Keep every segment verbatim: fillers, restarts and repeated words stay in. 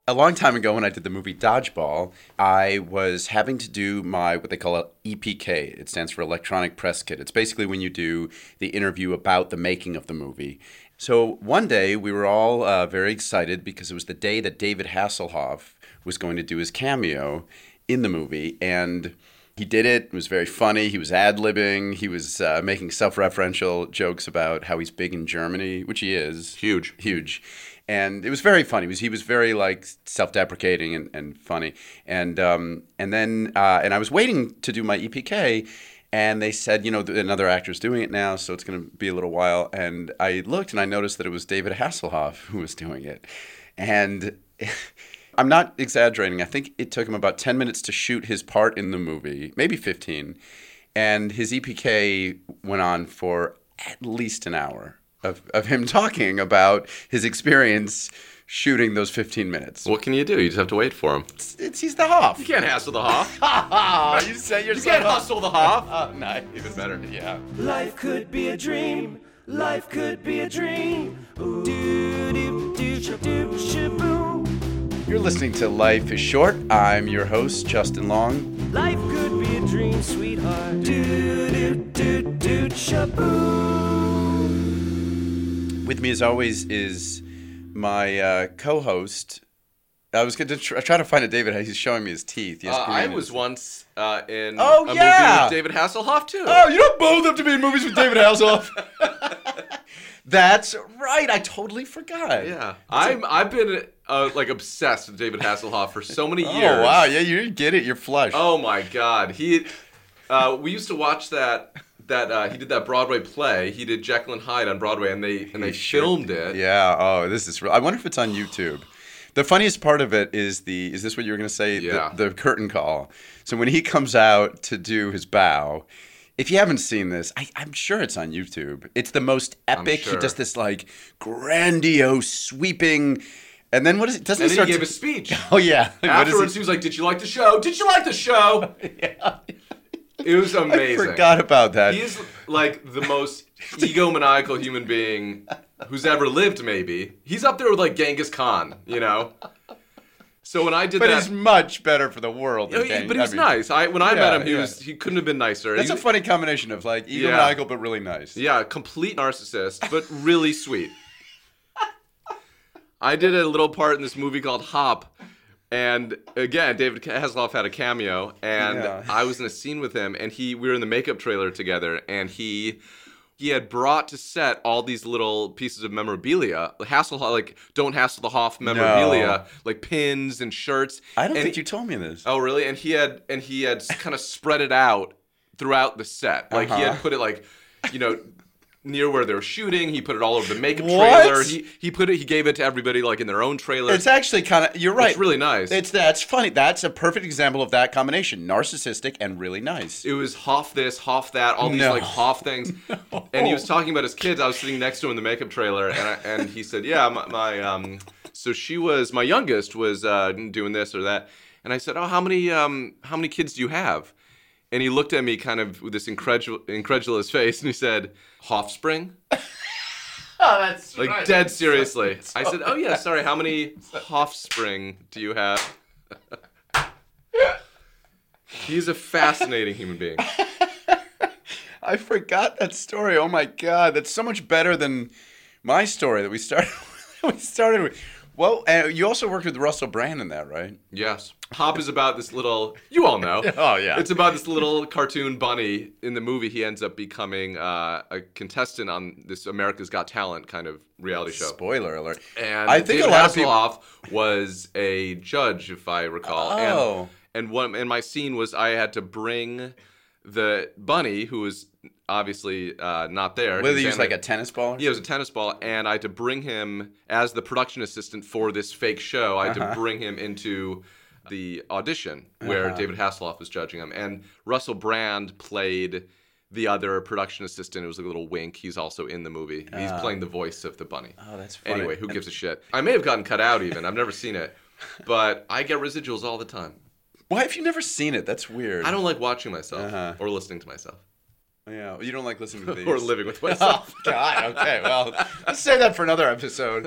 A long time ago when I did the movie Dodgeball, I was having to do my, what they call a E P K. It stands for Electronic Press Kit. It's basically when you do the interview about the making of the movie. So one day we were all uh, very excited because it was the day that David Hasselhoff was going to do his cameo in the movie. And he did it. It was very funny. He was ad-libbing. He was uh, making self-referential jokes about how he's big in Germany, which he is. Huge. Huge. And it was very funny. He was, he was very like self-deprecating and, and funny. And um, and then uh, and I was waiting to do my E P K, and they said, you know, another actor's doing it now, so it's going to be a little while. And I looked and I noticed that it was David Hasselhoff who was doing it. And I'm not exaggerating. I think it took him about ten minutes to shoot his part in the movie, maybe fifteen. And his E P K went on for at least an hour. Of, of him talking about his experience shooting those fifteen minutes. What can you do? You just have to wait for him. It's, it's he's the Hoff. You can't hassle the Hoff. you say You can't hustle the Hoff. Oh, nice. Even better. Yeah. Life could be a dream. Life could be a dream. Ooh. Do, do, do, do, shaboom. You're listening to Life is Short. I'm your host, Justin Long. Life could be a dream, sweetheart. Do, do, do, do, shaboom. With me, as always, is my uh, co-host. I was going to try, try to find a David. He's showing me his teeth. He has Uh, I green in was his- once uh, in Oh, a yeah! movie with David Hasselhoff, too. Oh, you don't both have to be in movies with David Hasselhoff. That's right. I totally forgot. Yeah. I'm, I've been uh, like obsessed with David Hasselhoff for so many years. Oh, wow. Yeah, you get it. You're flush. Oh, my God. He, uh, we used to watch that... That uh, he did that Broadway play. He did Jekyll and Hyde on Broadway, and they and they filmed it. Yeah. Oh, this is real. I wonder if it's on YouTube. The funniest part of it is the. Is this what you were going to say? Yeah. The, the curtain call. So when he comes out to do his bow, if you haven't seen this, I, I'm sure it's on YouTube. It's the most epic. sure. He does this like grandiose, sweeping. And then what is it? Doesn't And he then start he gave to- a speech. Oh yeah. What does Afterwards, he was like, "Did you like the show? Did you like the show?" yeah. It was amazing. I forgot about that. He is like the most egomaniacal human being who's ever lived, maybe. He's up there with like Genghis Khan, you know? So when I did But that... he's much better for the world. Than Oh, yeah, Gang- but I he was mean, nice. I When I yeah, met him, he yeah. was he couldn't have been nicer. That's He- a funny combination of like Yeah. egomaniacal but really nice. Yeah, complete narcissist, but really sweet. I did a little part in this movie called Hop. And again, David Hasselhoff had a cameo, and Yeah. I was in a scene with him, and he we were in the makeup trailer together, and he he had brought to set all these little pieces of memorabilia, Hasselhoff, like Don't Hassle the Hoff memorabilia, No. like pins and shirts. I don't and think he- you told me this. Oh, really? And he had and he had kind of spread it out throughout the set. Like he Uh-huh. had put it like, you know, near where they were shooting. He put it all over the makeup What? trailer. He he put it. He gave it to everybody like in their own trailer. It's actually kind of. You're right. It's really nice. It's that's funny. That's a perfect example of that combination: narcissistic and really nice. It was Hoff this, Hoff that, all these No. like Hoff things. And he was talking about his kids. I was sitting next to him in the makeup trailer, and I, and he said, "Yeah, my, my um, so she was my youngest was uh, doing this or that." And I said, "Oh, how many um, how many kids do you have?" And he looked at me kind of with this incredul- incredulous face, and he said, "Hoffspring." Oh, that's Like dead seriously. I said, "Oh yeah, sorry. How many Hoffspring do you have?" He's a fascinating human being. I forgot that story. Oh my god, that's so much better than my story that we started. we started with. Well, uh, you also worked with Russell Brand in that, right? Yes. Hop is about this little, you all know. Oh, yeah. It's about this little cartoon bunny. In the movie, he ends up becoming uh, a contestant on this America's Got Talent kind of reality show. Spoiler alert. And I think David a lot of people. Hasselhoff was a judge, if I recall. Oh. And, and one, and my scene was I had to bring the bunny, who was obviously uh, not there. Whether He you was use like a animated- tennis ball? Yeah, it was a tennis ball, and I had to bring him as the production assistant for this fake show. I had Uh-huh. to bring him into the audition where Uh-huh. David Hasselhoff was judging him, and Russell Brand played the other production assistant. It was a little wink. He's also in the movie. He's Ah. playing the voice of the bunny. Oh, that's funny. Anyway, who gives a shit? I may have gotten cut out even. I've never seen it, but I get residuals all the time. Why have you never seen it? That's weird. I don't like watching myself Uh-huh. or listening to myself Yeah, you don't like listening to these. or living with myself. Oh God. Okay. Well, let's save that for another episode.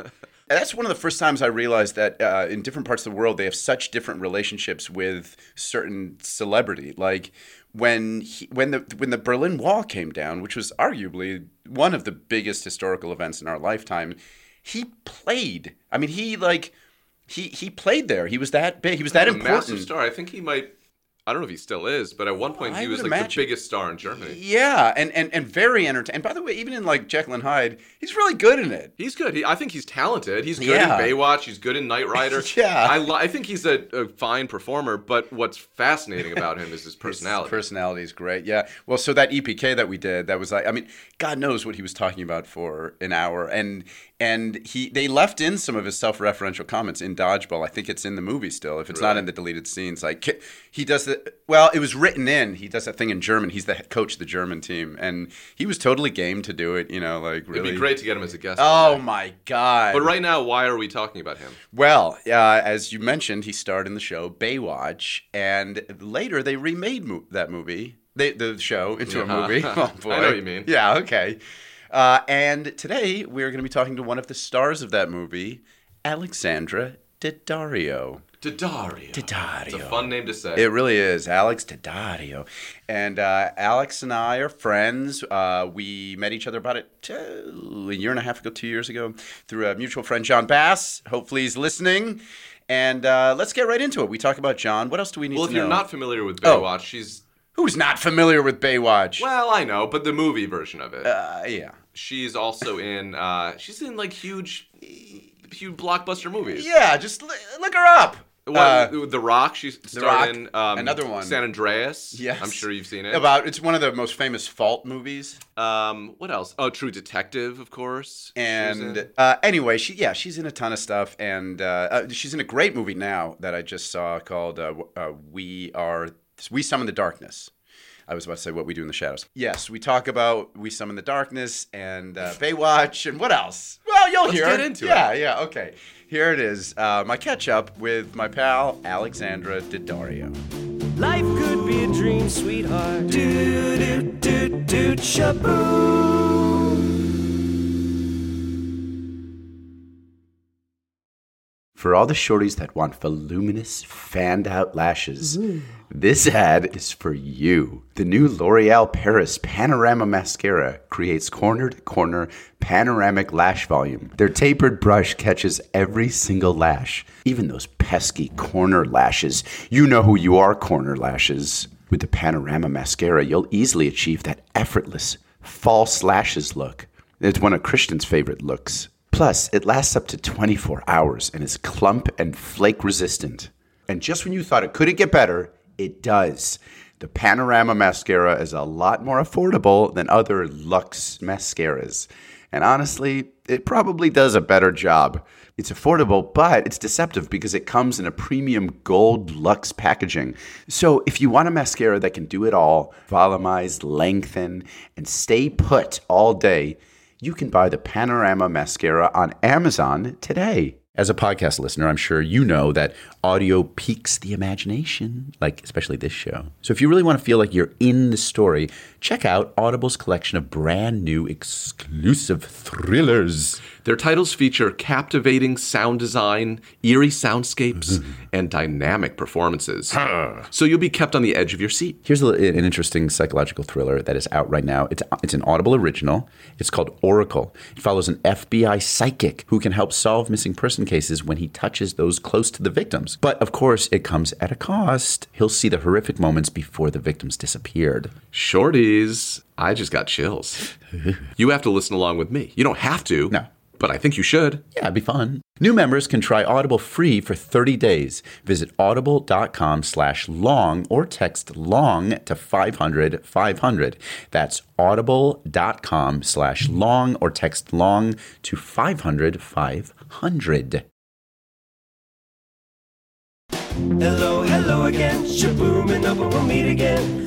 that's one of the first times I realized that uh, in different parts of the world they have such different relationships with certain celebrity. Like when he, when the when the Berlin Wall came down, which was arguably one of the biggest historical events in our lifetime, he played. I mean, he like he he played there. He was that big. He was that a important. massive star. I think he might. I don't know if he still is, but at one point I he was would like imagine. the biggest star in Germany. Yeah, and, and, and very entertaining. And by the way, even in like Jekyll and Hyde, he's really good in it. He's good. He, I think he's talented. He's good Yeah. in Baywatch. He's good in Knight Rider. Yeah. I, li- I think he's a, a fine performer, but what's fascinating about him is his personality. His personality is great. Yeah. Well, so that E P K that we did, that was like, I mean, God knows what he was talking about for an hour, and and he they left in some of his self-referential comments in Dodgeball. I think it's in the movie still, if it's not Really? in the deleted scenes. Like he does the well, it was written in. He does that thing in German. He's the head coach of the German team, and he was totally game to do it. You know, like really. It'd be great to get him as a guest. Oh one day. my God! But right now, why are we talking about him? Well, uh, as you mentioned, he starred in the show Baywatch, and later they remade mo- that movie, they, the show, into a Yeah. movie. Oh boy! I know what you mean. Yeah. Okay. Uh, and today we're going to be talking to one of the stars of that movie, Alexandra Daddario. Daddario. Daddario. It's a fun name to say. It really is, Alex Daddario. And uh, Alex and I are friends. Uh, we met each other about it uh, a year and a half ago, two years ago, through a mutual friend, John Bass. Hopefully he's listening. And uh, let's get right into it. We talk about John. What else do we need well, to if know? you're not familiar with Oh. Baywatch, she's... Who's not familiar with Baywatch? Well, I know, but the movie version of it. Uh, yeah. She's also in... Uh, she's in, like, huge... huge blockbuster movies. Yeah, just li- look her up. Well, Uh, The Rock, she starred Rock, in um, another one. San Andreas. Yes. I'm sure you've seen it. About it's one of the most famous Fault movies. Um, what else? Oh, True Detective, of course. She was And in. uh, anyway, she yeah, she's in a ton of stuff, and uh, uh, she's in a great movie now that I just saw called uh, uh, "We Are We Summon the Darkness." I was about to say What We Do in the Shadows. Yes, we talk about We Summon the Darkness and uh, Baywatch and what else? Well, you'll Let's hear. get into yeah, it. Yeah, yeah. Okay, here it is. Uh, my catch up with my pal Alexandra Daddario. Life could be a dream, sweetheart. Do do do do shaboom. For all the shorties that want voluminous, fanned-out lashes, this ad is for you. The new L'Oreal Paris Panorama Mascara creates corner-to-corner panoramic lash volume. Their tapered brush catches every single lash, even those pesky corner lashes. You know who you are, corner lashes. With the Panorama Mascara, you'll easily achieve that effortless, false lashes look. It's one of Christian's favorite looks. Plus, it lasts up to twenty-four hours and is clump and flake resistant. And just when you thought it couldn't get better, it does. The Panorama Mascara is a lot more affordable than other Luxe mascaras. And honestly, it probably does a better job. It's affordable, but it's deceptive because it comes in a premium gold luxe packaging. So if you want a mascara that can do it all, volumize, lengthen, and stay put all day, you can buy the Panorama Mascara on Amazon today. As a podcast listener, I'm sure you know that audio piques the imagination, like especially this show. So if you really want to feel like you're in the story, check out Audible's collection of brand new exclusive thrillers. Their titles feature captivating sound design, eerie soundscapes, and dynamic performances. So you'll be kept on the edge of your seat. Here's a, an interesting psychological thriller that is out right now. It's, it's an Audible original. It's called Oracle. It follows an F B I psychic who can help solve missing person cases when he touches those close to the victims. But of course, it comes at a cost. He'll see the horrific moments before the victims disappeared. Shorties, I just got chills. You have to listen along with me. You don't have to. No. But I think you should. Yeah, it'd be fun. New members can try Audible free for thirty days. Visit audible.com slash long or text long to five hundred five hundred. That's audible.com slash long or text long to five hundred five hundred. Hello, hello again. Shaboom, and over we'll meet again.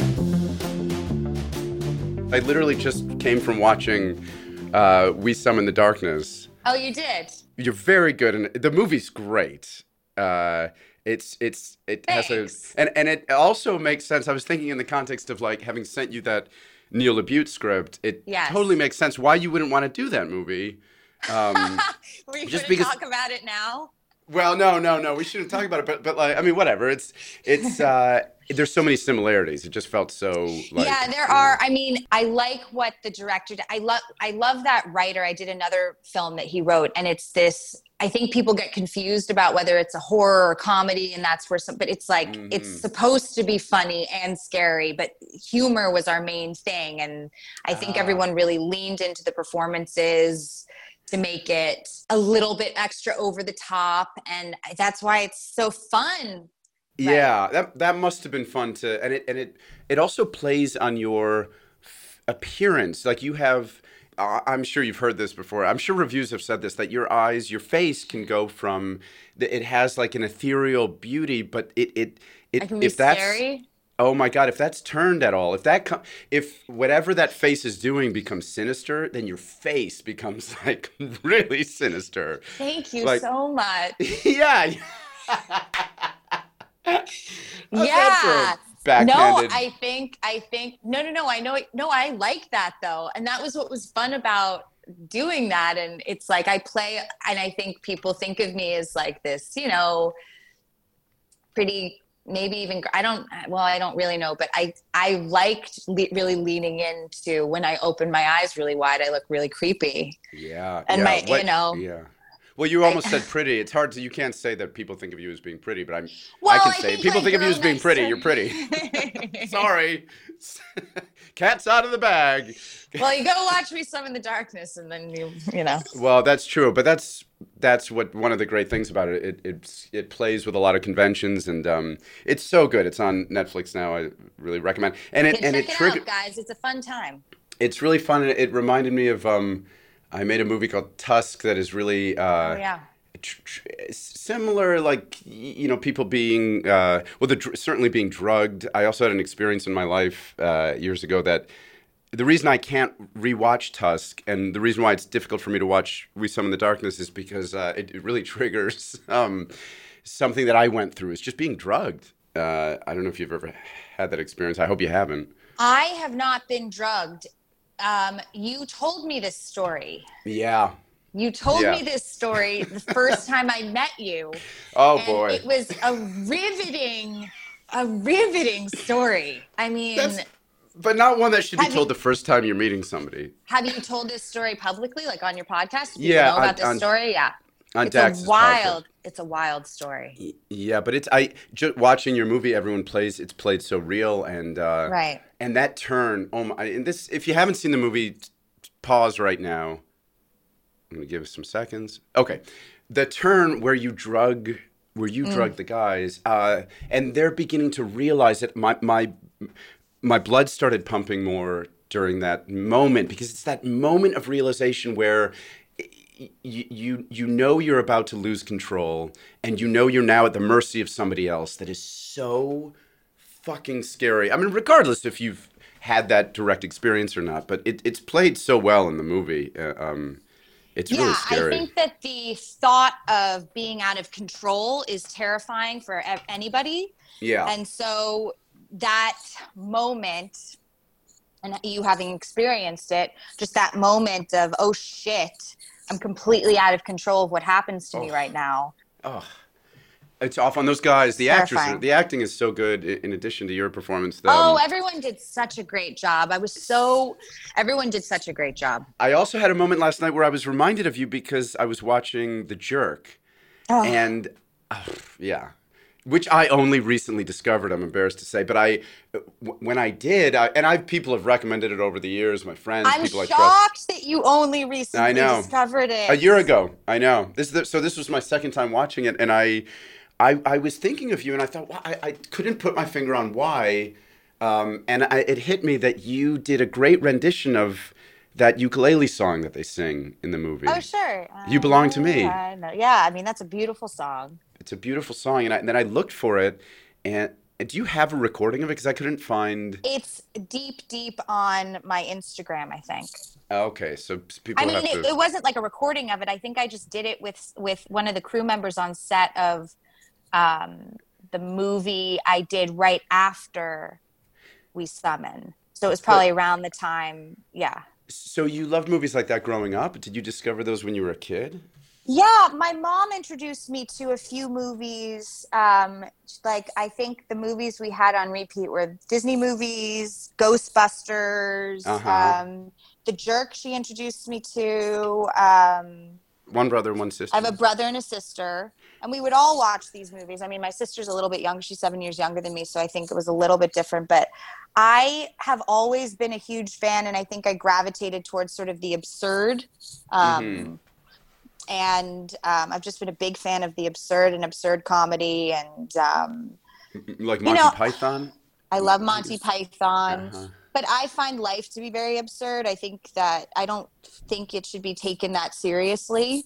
I literally just came from watching uh, We Summon the Darkness. Oh, you did? You're very good, and the movie's great. Uh, it's it's it Thanks. has a and and it also makes sense. I was thinking in the context of like having sent you that Neil LaBute script. It Yes. totally makes sense why you wouldn't want to do that movie. Um, Were you just going to because. talk about it now? Well, no, no, no. We shouldn't talk about it. But but like, I mean, whatever. It's it's. Uh, there's so many similarities. It just felt so like. Yeah, there you know. are. I mean, I like what the director did. I love I love that writer. I did another film that he wrote, and it's this. I think people get confused about whether it's a horror or comedy, and that's where some. But it's like Mm-hmm. it's supposed to be funny and scary, but humor was our main thing, and I think Ah. everyone really leaned into the performances to make it a little bit extra over the top, and that's why it's so fun. Yeah, that that must have been fun to, and it and it it also plays on your f- appearance. Like you have, uh, I'm sure you've heard this before. I'm sure reviews have said this, that your eyes, your face can go from, the, it has like an ethereal beauty, but it it it I can be if that's, scary. oh my God, if that's turned at all, if that com- if whatever that face is doing becomes sinister, then your face becomes like really sinister. Thank you Like- so much. Yeah. How's that for a Yeah. No, backhanded? I think I think no no no I know no I like that though, and that was what was fun about doing that. And it's like I play, and I think people think of me as like this, you know, pretty, maybe even, I don't, well, I don't really know, but I I liked le- really leaning into, when I open my eyes really wide, I look really creepy. Yeah. And yeah. my- What- you know. Yeah. Well, you almost said pretty. It's hard to, you can't say that people think of you as being pretty, but I'm, Well, I can I say think people my think of you girl as being next pretty. to- You're pretty. Sorry. Cat's out of the bag. Well, you go watch me some in the darkness, and then you you know. Well, that's true, but that's that's what one of the great things about it. It it's, it plays with a lot of conventions, and um, it's so good. It's on Netflix now. I really recommend. And it Yeah, and check it it triggered. out, guys. It's a fun time. It's really fun. and It reminded me of um, I made a movie called Tusk that is really uh, Oh yeah. tr- tr- similar, like y- you know, people being uh, well, the, dr- certainly being drugged. I also had an experience in my life uh, years ago that the reason I can't rewatch Tusk, and the reason why it's difficult for me to watch We Summon the Darkness, is because uh, it, it really triggers um, something that I went through. Is just being drugged. Uh, I don't know if you've ever had that experience. I hope you haven't. I have not been drugged. Um, you told me this story. Yeah. You told Yeah. me this story the first time I met you. Oh And boy. it was a riveting, a riveting story. I mean, That's- But not one that should be Have told you- the first time you're meeting somebody. have you told this story publicly, like on your podcast? Do people Yeah, know about on- this on- story? Yeah. On It's Dax's a wild, podcast. it's a wild story. Y- Yeah, but it's I just watching your movie. Everyone plays. It's played so real, and uh, Right. And that turn. Oh my! And this, if you haven't seen the movie, t- pause right now. I'm gonna give us some seconds. Okay, the turn where you drug, where you Mm. drug the guys, uh, and they're beginning to realize that my my my blood started pumping more during that moment, because it's that moment of realization where y- y- you you know you're about to lose control, and you know you're now at the mercy of somebody else. That is so fucking scary. I mean, regardless if you've had that direct experience or not, but it, it's played so well in the movie. Uh, um, it's really Yeah, scary. I think that the thought of being out of control is terrifying for e- anybody. yeah. And so that moment, and you having experienced it, just that moment of, oh shit, I'm completely out of control of what happens to me Oh. right now. Oh, it's off on those guys. The actors, are, Terrifying. the acting is so good. i- In addition to your performance, though. Oh, everyone did such a great job. I was so, everyone did such a great job. I also had a moment last night where I was reminded of you because I was watching The Jerk, Oh. and oh, yeah, which I only recently discovered. I'm embarrassed to say, but I, w- when I did, I, and I people have recommended it over the years. My friends, I'm people I trust. shocked that you only recently I know. discovered it. A year ago, I know. This is the, so. This was my second time watching it, and I, I, I was thinking of you, and I thought, well, I, I couldn't put my finger on why, um, and I, it hit me that you did a great rendition of that ukulele song that they sing in the movie. Oh, sure. You Belong to Me. I know. Yeah, I mean, that's a beautiful song. It's a beautiful song, and, I, and then I looked for it, and, and do you have a recording of it? Because I couldn't find. It's deep, deep on my Instagram, I think. Okay, so people I mean, have it, to. it wasn't like a recording of it. I think I just did it with with one of the crew members on set of um, the movie I did right after We Summon. So it was probably around the time, yeah. So you loved movies like that growing up? Did you discover those when you were a kid? Yeah, my mom introduced me to a few movies. Um, like I think the movies we had on repeat were Disney movies, Uh Ghostbusters, huh. um, The Jerk. She introduced me to. Um, One brother, one I have sister. a brother and a sister, and we would all watch these movies. I mean, my sister's a little bit younger; she's seven years younger than me, so I think it was a little bit different. But I have always been a huge fan, and I think I gravitated towards sort of the absurd. Mm-hmm. Um, and um, I've just been a big fan of the absurd and absurd comedy. And um, Like you Monty know, Python. I love Monty Uh Python, huh. but I find life to be very absurd. I think that I don't think it should be taken that seriously.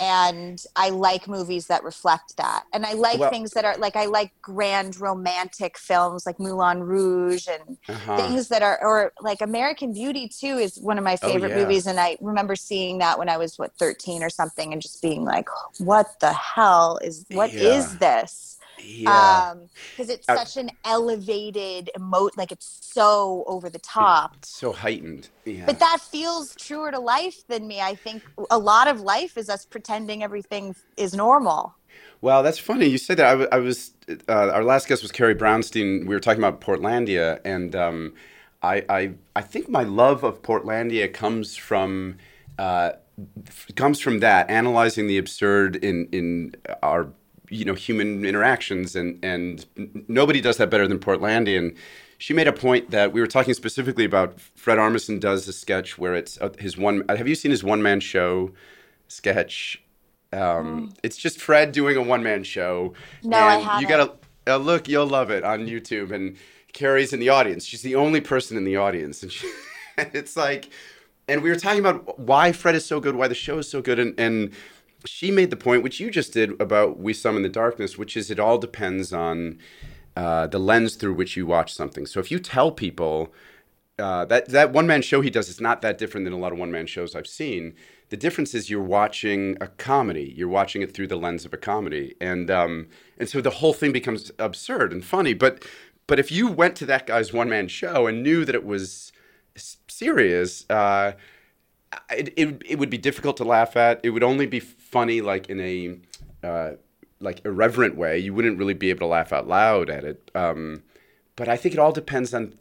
And I like movies that reflect that. And I like Well, things that are like, I like grand romantic films like Moulin Rouge and uh huh. things that are, or like American Beauty too is one of my Oh favorite yeah. movies. And I remember seeing that when I was, what, thirteen or something, and just being like, what the hell is, what Yeah. is this? Yeah. um because it's Uh, such an elevated emote, like it's so over the top, it's so heightened. Yeah. but that feels truer to life than me. I think a lot of life is us pretending everything is normal. Well, that's funny you said that. I, wa- I was uh, our last guest was Carrie Brownstein. We were talking about Portlandia, and um, I, I I think my love of Portlandia comes from uh, f- comes from that analyzing the absurd in in our you know human interactions, and and n- nobody does that better than Portlandia. And she made a point that we were talking specifically about. Fred Armisen does a sketch where it's uh, his one. Have you seen his one man show sketch? Um, Mm. it's just Fred doing a one man show, No, I and you haven't. gotta uh, look. You'll love it on YouTube. And Carrie's in the audience. She's the only person in the audience, and she, it's like, and we were talking about why Fred is so good, why the show is so good, and and she made the point, which you just did about We Summon the Darkness, which is it all depends on uh, the lens through which you watch something. So if you tell people uh, that that one man show he does is not that different than a lot of one man shows I've seen. The difference is you're watching a comedy. You're watching it through the lens of a comedy, and um, and so the whole thing becomes absurd and funny. But but if you went to that guy's one man show and knew that it was s- serious, uh, it, it it would be difficult to laugh at. It would only be funny like in a uh, like irreverent way. You wouldn't really be able to laugh out loud at it. Um, but I think it all depends on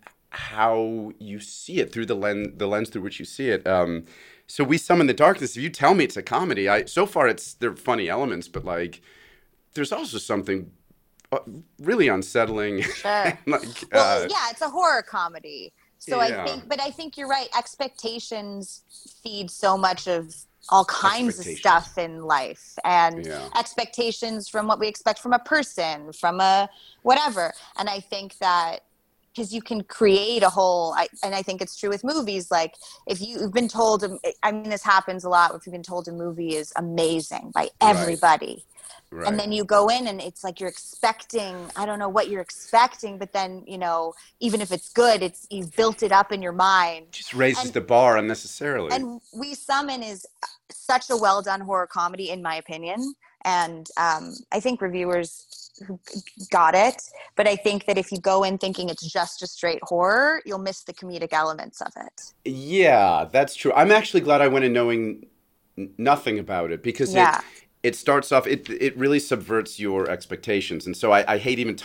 how you see it through the lens the lens through which you see it. Um, so we summon the darkness. If you tell me it's a comedy, I so far it's there are funny elements, but like there's also something uh, really unsettling. Sure. like Well, uh, yeah, it's a horror comedy. So I yeah, think, but I think you're right. Expectations feed so much of all kinds of expectations. stuff in life, and Yeah, expectations from what we expect from a person, from a whatever. And I think that because you can create a whole, I, and I think it's true with movies. Like if you've been told, I mean, this happens a lot. If you've been told a movie is amazing by right, everybody, and right. then you go in and it's like you're expecting, I don't know what you're expecting, but then, you know, even if it's good, it's you've built it up in your mind. Just raises and the bar unnecessarily. and We Summon is such a well done horror comedy in my opinion. And um, I think reviewers who got it, but I think that if you go in thinking it's just a straight horror, you'll miss the comedic elements of it. Yeah, that's true. I'm actually glad I went in knowing n- nothing about it because it Yeah. it starts off it it really subverts your expectations, and so I, I hate even t-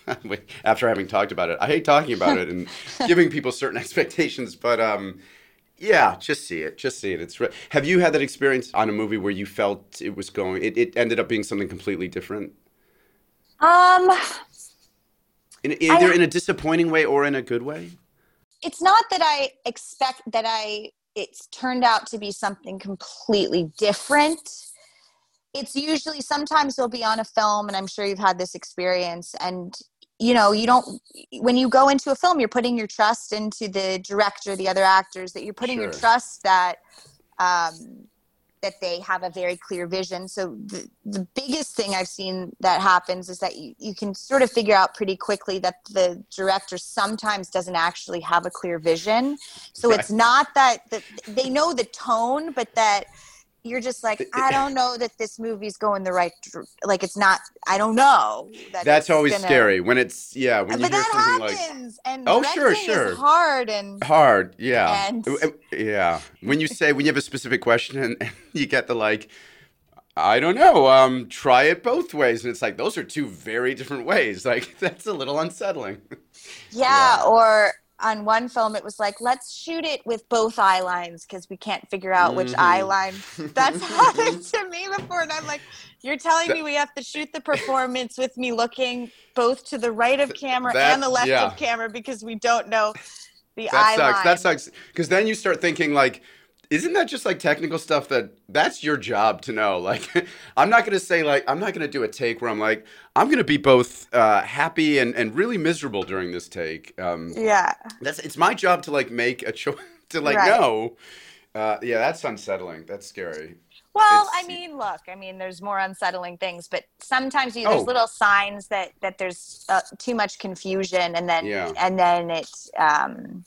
after having talked about it, I hate talking about it and giving people certain expectations. But um, yeah, just see it, just see it. It's re- have you had that experience on a movie where you felt it was going? It, it ended up being something completely different, um in, either I in a disappointing way or in a good way. It's not that I expect that I it's turned out to be something completely different. It's usually sometimes you'll be on a film, and I'm sure you've had this experience, and you know, you don't when you go into a film, you're putting your trust into the director, the other actors, that you're putting your Sure. trust that um that they have a very clear vision. So the, the biggest thing I've seen that happens is that you, you can sort of figure out pretty quickly that the director sometimes doesn't actually have a clear vision. So it's Right. not that, that they know the tone, but that you're just like, I don't know that this movie's going the right, dr- like it's not, I don't know. That That's it's always gonna, scary when it's yeah when you but hear that something happens, like and oh sure directing sure is hard, and hard yeah and Uh, uh, yeah when you say when you have a specific question and, and you get the like I don't know um try it both ways and it's like those are two very different ways like that's a little unsettling. yeah, Yeah. or on one film it was like, let's shoot it with both eye lines because we can't figure out which eye Hmm. line. That's happened to me before, and I'm like, you're telling me we have to shoot the performance with me looking both to the right of camera and That the left yeah of camera because we don't know the that eye sucks that line. sucks because then you start thinking like isn't that just like technical stuff that that's your job to know like I'm not going to say like I'm not going to do a take where I'm like I'm going to be both uh, happy and, and really miserable during this take um, Yeah, that's it's my job to like make a choice to like right. know uh, yeah that's unsettling that's scary Well, I it's mean, look, I mean, there's more unsettling things, but sometimes you, there's oh little signs that that there's uh, too much confusion, and then yeah and then it. Um,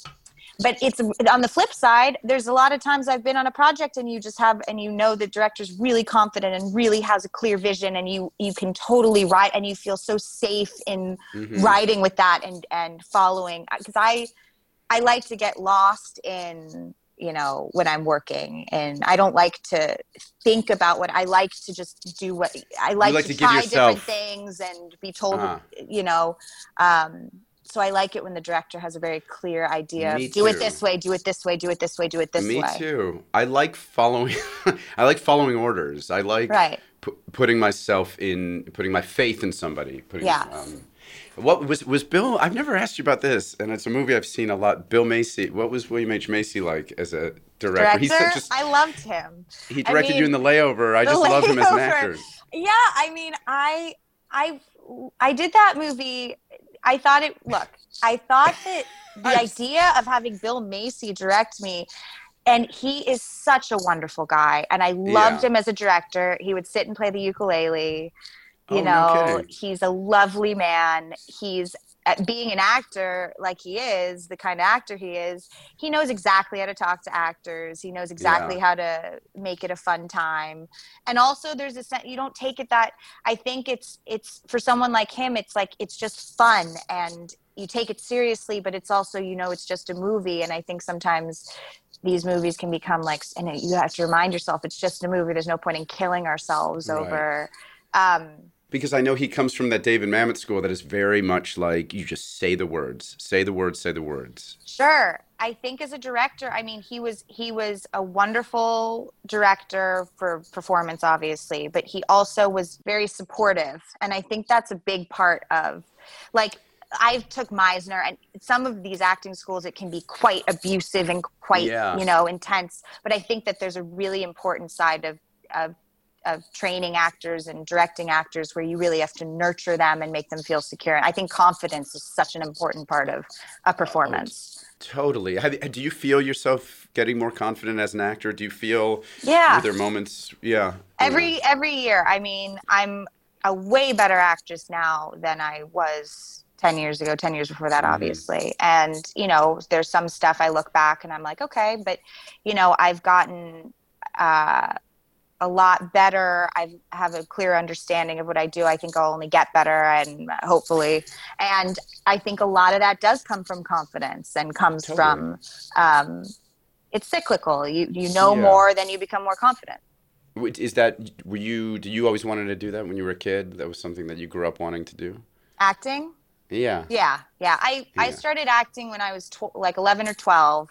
but it's on the flip side. There's a lot of times I've been on a project, and you just have, and you know, the director's really confident and really has a clear vision, and you you can totally write, and you feel so safe in hmm writing with that and and following. Because I I like to get lost in, you know, when I'm working, and I don't like to think about what I like to just do. What I you like like to to give try different yourself things and be told, uh you know. Um, so I like it when the director has a very clear idea me of do it too this way, do it this way, do it this way, do it this Me way. too. I like following. I like following orders. I like Right. pu- putting myself in, putting my faith in somebody. Putting. Yeah. Um, what was was Bill? I've never asked you about this, and it's a movie I've seen a lot. Bill Macy. What was William H Macy like as a director? He's Director, such a. I loved him. He I directed you in mean, The Layover. I The just love him as an Layover. actor. Yeah, I mean, I I I did that movie. I thought it look, I thought that the I'm- idea of having Bill Macy direct me, and he is such a wonderful guy, and I loved Yeah. him as a director. He would sit and play the ukulele. You Oh, no know, kidding. he's a lovely man. He's uh, being an actor like he is, the kind of actor he is, he knows exactly how to talk to actors. He knows exactly Yeah. how to make it a fun time. And also there's a sense, you don't take it that, I think it's, it's for someone like him, it's like, it's just fun and you take it seriously, but it's also, you know, it's just a movie. And I think sometimes these movies can become like, and you have to remind yourself, it's just a movie. There's no point in killing ourselves Right. over, um, Because I know he comes from that David Mamet school that is very much like you just say the words, say the words, say the words. Sure. I think as a director, I mean, he was he was a wonderful director for performance, obviously, but he also was very supportive. And I think that's a big part of, like, I took Meisner, and some of these acting schools, it can be quite abusive and quite, Yeah. you know, intense. But I think that there's a really important side of, of of training actors and directing actors where you really have to nurture them and make them feel secure. And I think confidence is such an important part of a performance. Totally. Have, do you feel yourself getting more confident as an actor? Do you feel Yeah. were there moments? Yeah. Every every year. I mean, I'm a way better actress now than I was ten years ago, ten years before that, Mhm. obviously. And, you know, there's some stuff I look back and I'm like, okay, but, you know, I've gotten uh, a lot better. I have a clear understanding of what I do. I think I'll only get better, and hopefully. And I think a lot of that does come from confidence and comes Totally. from, um, it's cyclical. You, you know Yeah. more, then you become more confident. Wait, is that were you? Did you always wanted to do that when you were a kid? That was something that you grew up wanting to do. Acting? Yeah. Yeah. Yeah. I, I Yeah. started acting when I was tw- like eleven or twelve.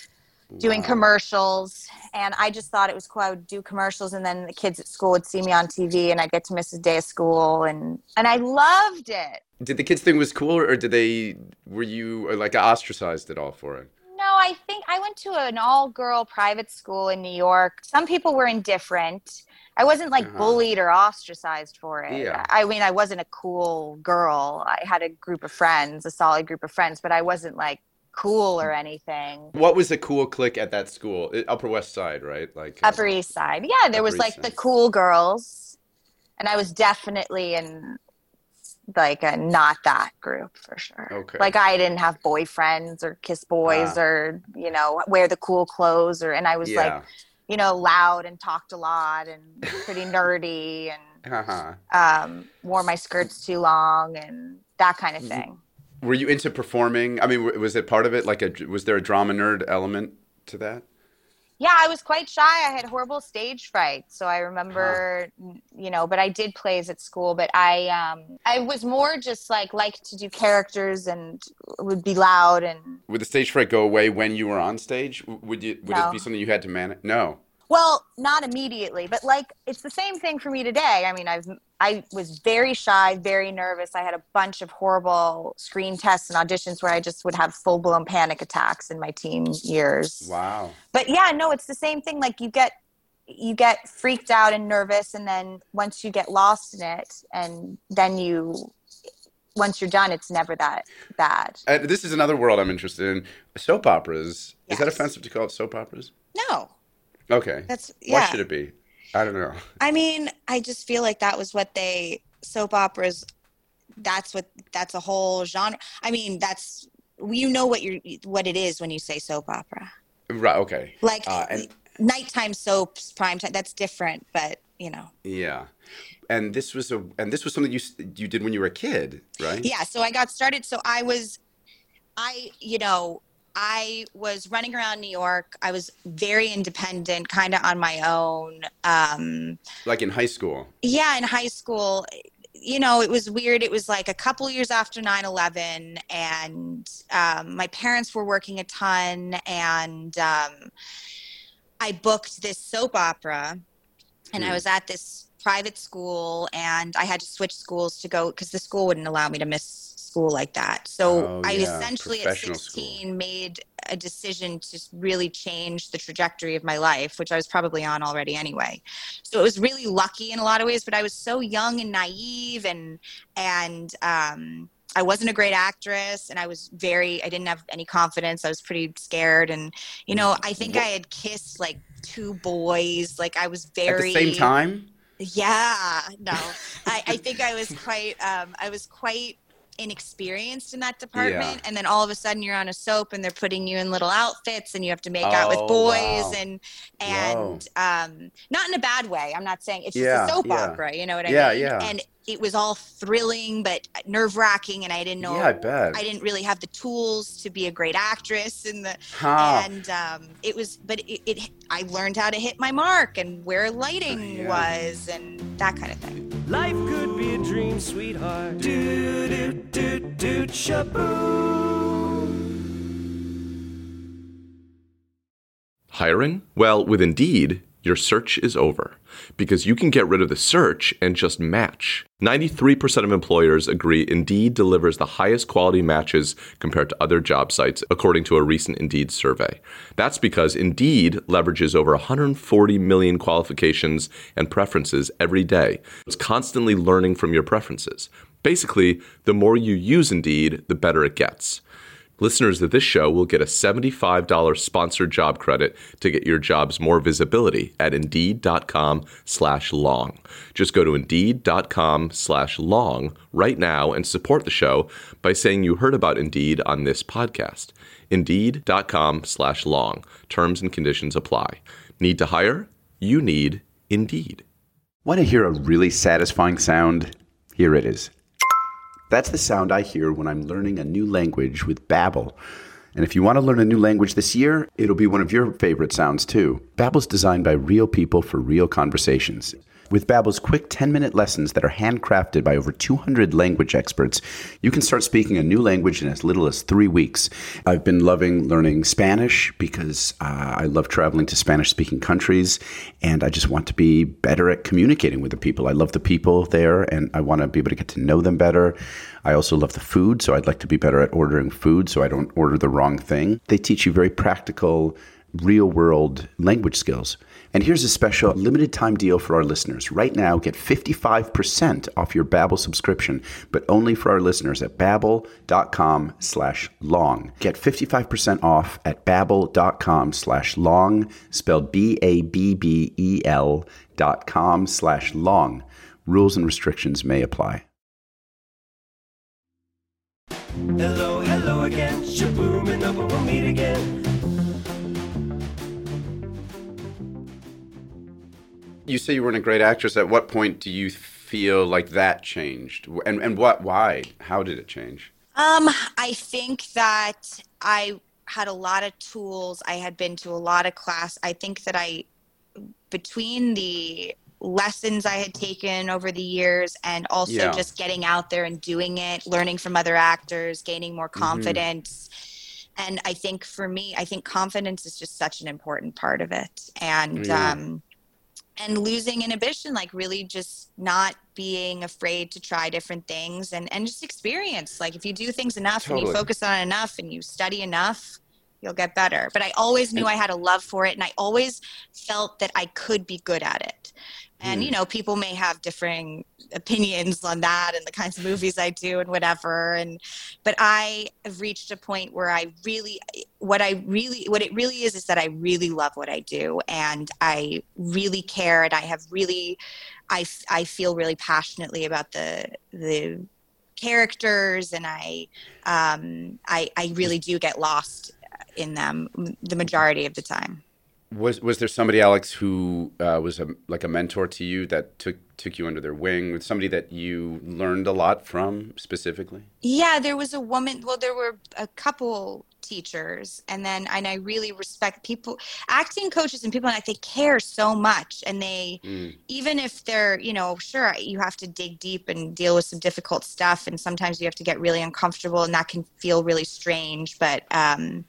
Doing Wow. commercials, and I just thought it was cool. I would do commercials, and then the kids at school would see me on T V, and I'd get to miss a day of school, and and I loved it. Did the kids think it was cool, or did they? Were you uh, like ostracized at all for it? No, I think I went to an all-girl private school in New York. Some people were indifferent. I wasn't like Uh-huh. bullied or ostracized for it. Yeah. I mean, I wasn't a cool girl. I had a group of friends, a solid group of friends, but I wasn't like cool or anything. What was the cool clique at that school? Uh, Upper West Side, right? Like uh, Upper East Side. Yeah, there was Upper like East the Side. cool girls, and I was definitely in like a not that group for sure. Okay. Like I didn't have boyfriends or kiss boys Ah. or, you know, wear the cool clothes or, and I was Yeah. like, you know, loud and talked a lot and pretty nerdy and Uh-huh. um, wore my skirts too long and that kind of thing. Were you into performing? I mean, w- was it part of it? Like, a, was there a drama nerd element to that? Yeah, I was quite shy. I had horrible stage fright. So I remember, huh. you know, but I did plays at school, but I um, I was more just like, like to do characters and would be loud. And would the stage fright go away when you were on stage? Would you? Would no. it be something you had to manage? No. Well, not immediately, but like, it's the same thing for me today. I mean, I've, I was very shy, very nervous. I had a bunch of horrible screen tests and auditions where I just would have full blown panic attacks in my teen years. Wow. But yeah, no, it's the same thing. Like you get, you get freaked out and nervous. And then once you get lost in it and then you, once you're done, it's never that bad. Uh, this is another world I'm interested in. Soap operas. Yes. Is that offensive to call it soap operas? No. Okay. That's yeah. Why should it be? I don't know. I mean, I just feel like that was what they soap operas. That's what that's a whole genre. I mean, that's you know what you're what it is when you say soap opera. Right. Okay. Like uh, and, nighttime soaps, prime time. That's different, but you know. Yeah. And this was a and this was something you you did when you were a kid, right? Yeah. So I got started. So I was, I you know. I was running around New York. I was very independent, kind of on my own. Um, like in high school? Yeah, in high school. You know, it was weird. It was like a couple years after nine eleven, and um, my parents were working a ton, and um, I booked this soap opera, and mm. I was at this private school, and I had to switch schools to go because the school wouldn't allow me to miss school like that. So oh, I yeah. essentially at sixteen school. made a decision to really change the trajectory of my life, which I was probably on already anyway. So it was really lucky in a lot of ways, but I was so young and naive and, and, um, I wasn't a great actress and I was very, I didn't have any confidence. I was pretty scared. And, you know, I think what? I had kissed like two boys. Like I was very. At the same time? Yeah, no, I, I think I was quite, um, I was quite, inexperienced in that department, yeah. and then all of a sudden you're on a soap and they're putting you in little outfits and you have to make oh, out with boys wow. and and Whoa. um not in a bad way. I'm not saying it's just yeah, a soap yeah. opera, you know what I yeah, mean? Yeah. And it was all thrilling but nerve-wracking, and I didn't know yeah, I bet. I didn't really have the tools to be a great actress in the huh. and um it was but it, it I learned how to hit my mark and where lighting yeah. was and that kind of thing. Life could be a dream, sweetheart. Do do do do shaboom. Hiring? Well, with Indeed, your search is over because you can get rid of the search and just match. ninety-three percent of employers agree Indeed delivers the highest quality matches compared to other job sites, according to a recent Indeed survey. That's because Indeed leverages over one hundred forty million qualifications and preferences every day. It's constantly learning from your preferences. Basically, the more you use Indeed, the better it gets. Listeners of this show will get a seventy-five dollars sponsored job credit to get your jobs more visibility at Indeed.com slash long. Just go to Indeed.com slash long right now and support the show by saying you heard about Indeed on this podcast. Indeed.com slash long. Terms and conditions apply. Need to hire? You need Indeed. Want to hear a really satisfying sound? Here it is. That's the sound I hear when I'm learning a new language with Babbel. And if you want to learn a new language this year, it'll be one of your favorite sounds too. Babbel's designed by real people for real conversations. With Babbel's quick ten-minute lessons that are handcrafted by over two hundred language experts, you can start speaking a new language in as little as three weeks. I've been loving learning Spanish because uh, I love traveling to Spanish-speaking countries, and I just want to be better at communicating with the people. I love the people there, and I want to be able to get to know them better. I also love the food, so I'd like to be better at ordering food so I don't order the wrong thing. They teach you very practical, real-world language skills. And here's a special limited time deal for our listeners. Right now, get fifty-five percent off your Babbel subscription, but only for our listeners at babbel.com slash long. Get fifty-five percent off at babbel.com slash long, spelled B A B B E L dot com slash long. Rules and restrictions may apply. Hello, hello again. Shaboom, and we'll meet again. You say you weren't a great actress. At what point do you feel like that changed? And and what? Why? How did it change? Um, I think that I had a lot of tools. I had been to a lot of class. I think that I, between the lessons I had taken over the years and also Yeah. just getting out there and doing it, learning from other actors, gaining more confidence. And I think for me, I think confidence is just such an important part of it. And, Yeah. um, and losing inhibition, like really just not being afraid to try different things and, and just experience. Like if you do things enough and you Totally. focus on it enough and you study enough, you'll get better. But I always knew I had a love for it, and I always felt that I could be good at it. And, you know, people may have differing opinions on that and the kinds of movies I do and whatever. And, but I have reached a point where I really, what I really, what it really is, is that I really love what I do. And I really care. And I have really, I, I feel really passionately about the, the characters. And I, um, I, I really do get lost in them the majority of the time. Was was there somebody, Alex, who uh, was a, like a mentor to you that took took you under their wing? Was somebody that you learned a lot from specifically? Yeah, there was a woman. Well, there were a couple teachers, and then and I really respect people, acting coaches and people like they care so much, and they Mm. even if they're you know sure you have to dig deep and deal with some difficult stuff, and sometimes you have to get really uncomfortable, and that can feel really strange, but. um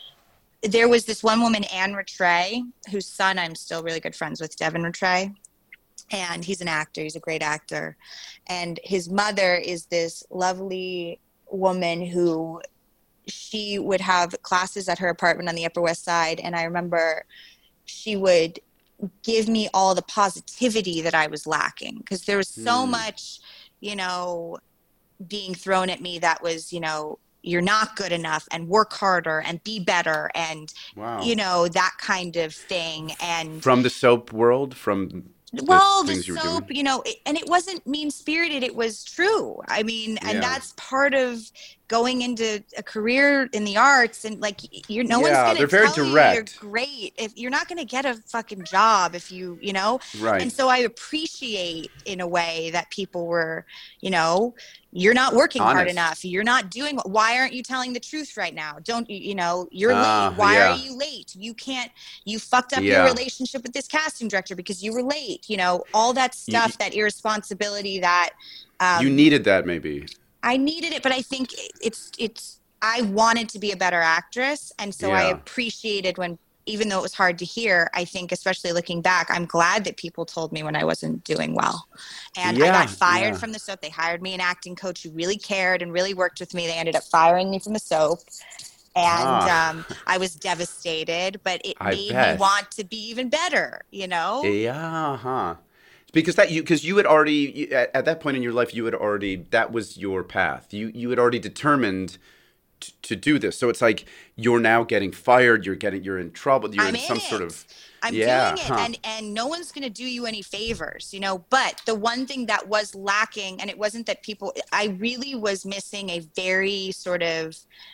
There was this one woman, Anne Rattray, whose son I'm still really good friends with, Devin Rattray. And he's an actor. He's a great actor. And his mother is this lovely woman who she would have classes at her apartment on the Upper West Side. And I remember she would give me all the positivity that I was lacking, because there was so Mm. much, you know, being thrown at me that was, you know, you're not good enough and work harder and be better and, Wow. you know, that kind of thing. And From the soap world, from the well, the things you were soap, doing? you know, it, and it wasn't mean spirited. It was true. I mean, Yeah. and that's part of going into a career in the arts. And like, you're no one's Yeah, going to they're very tell you direct. you're great if you're not going to get a fucking job if you, you know. Right. And so I appreciate in a way that people were, you know, you're not working hard Honest. enough. You're not doing. Why aren't you telling the truth right now? Don't you? You know, you're Ah, late. Why yeah. are you late? You can't. You fucked up Yeah. your relationship with this casting director because you were late. You know, all that You- stuff, that irresponsibility. That um, You needed that, maybe. I needed it, but I think it- it's it's. I wanted to be a better actress, and so I Yeah. appreciated when. Even though it was hard to hear, I think, especially looking back, I'm glad that people told me when I wasn't doing well. And I Yeah, got fired yeah. from the soap. They hired me an acting coach who really cared and really worked with me. They ended up firing me from the soap. And Ah. um, I was devastated, but it I made bet. me want to be even better, you know? Yeah, huh. Because that you because you had already you, at, at that point in your life you had already that was your path. You you had already determined t- to do this. So it's like you're now getting fired. You're getting you're in trouble. You're I'm in in some it. sort of I'm yeah, doing it, huh. and and no one's going to do you any favors, you know. But the one thing that was lacking, and it wasn't that people, I really was missing a very sort of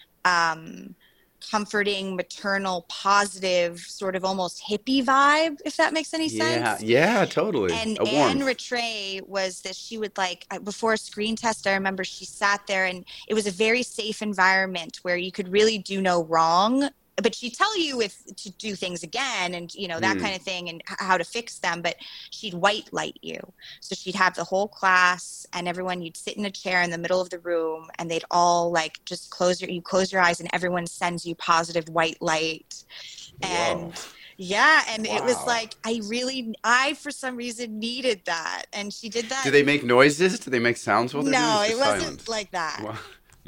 um, comforting, maternal, positive, sort of almost hippie vibe, if that makes any Yeah, sense. yeah, totally. And A Anne warmth. Rattray was that she would like uh, before a screen test, I remember she sat there and it was a very safe environment where you could really do no wrong, but she'd tell you if to do things again and you know that Mm. kind of thing and h- how to fix them, but she'd white light you. So she'd have the whole class and everyone, you'd sit in a chair in the middle of the room and they'd all like just close your you close your eyes and everyone sends you positive white light. And Whoa. yeah, and it was Wow. like I really, I for some reason needed that, and she did that. Do they make noises? Do they make sounds while they're No, doing it it? wasn't Silence. like that. Wow.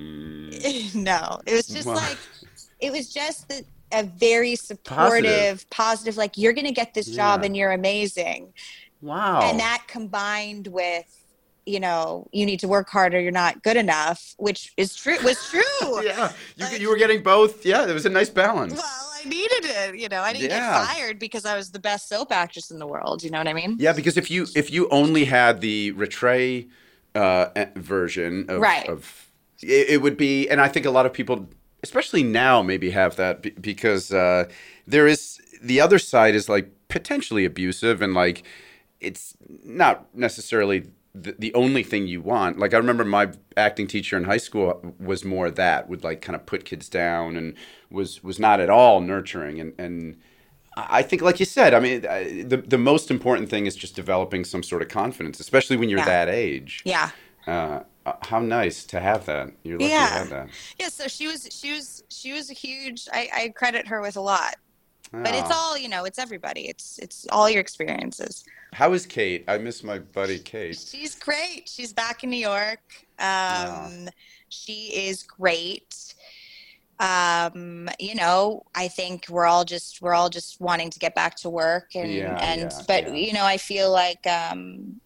Mm. No, it was just Wow. like it was just the, a very supportive, positive. Like you're gonna get this job Yeah. and you're amazing, Wow. and that combined with. You know, you need to work harder. You're not good enough, which is true. Was true. Yeah, you Like- you were getting both. Yeah, there was a nice balance. Well, I needed it. You know, I didn't Yeah. get fired because I was the best soap actress in the world. You know what I mean? Yeah, because if you if you only had the Rattray uh, eh, version of, Right. of it, it would be, and I think a lot of people, especially now, maybe have that be- because uh, there is the other side is like potentially abusive and like it's not necessarily the, the only thing you want. Like I remember my acting teacher in high school was more that, would like kind of put kids down and was was not at all nurturing. And and I think, like you said, I mean, I- the the most important thing is just developing some sort of confidence, especially when you're Yeah. that age. Yeah. Uh, uh, how nice to have that. You're lucky to Yeah. have that. Yeah. So she was, she was, she was a huge, I, I credit her with a lot, but it's Oh. all, you know, it's everybody. It's, it's all your experiences. How is Kate? I miss my buddy Kate. She's great. She's back in New York. Um, she is great. Um, you know, I think we're all just, we're all just wanting to get back to work and, Yeah, and, yeah, but yeah. you know, I feel like, um,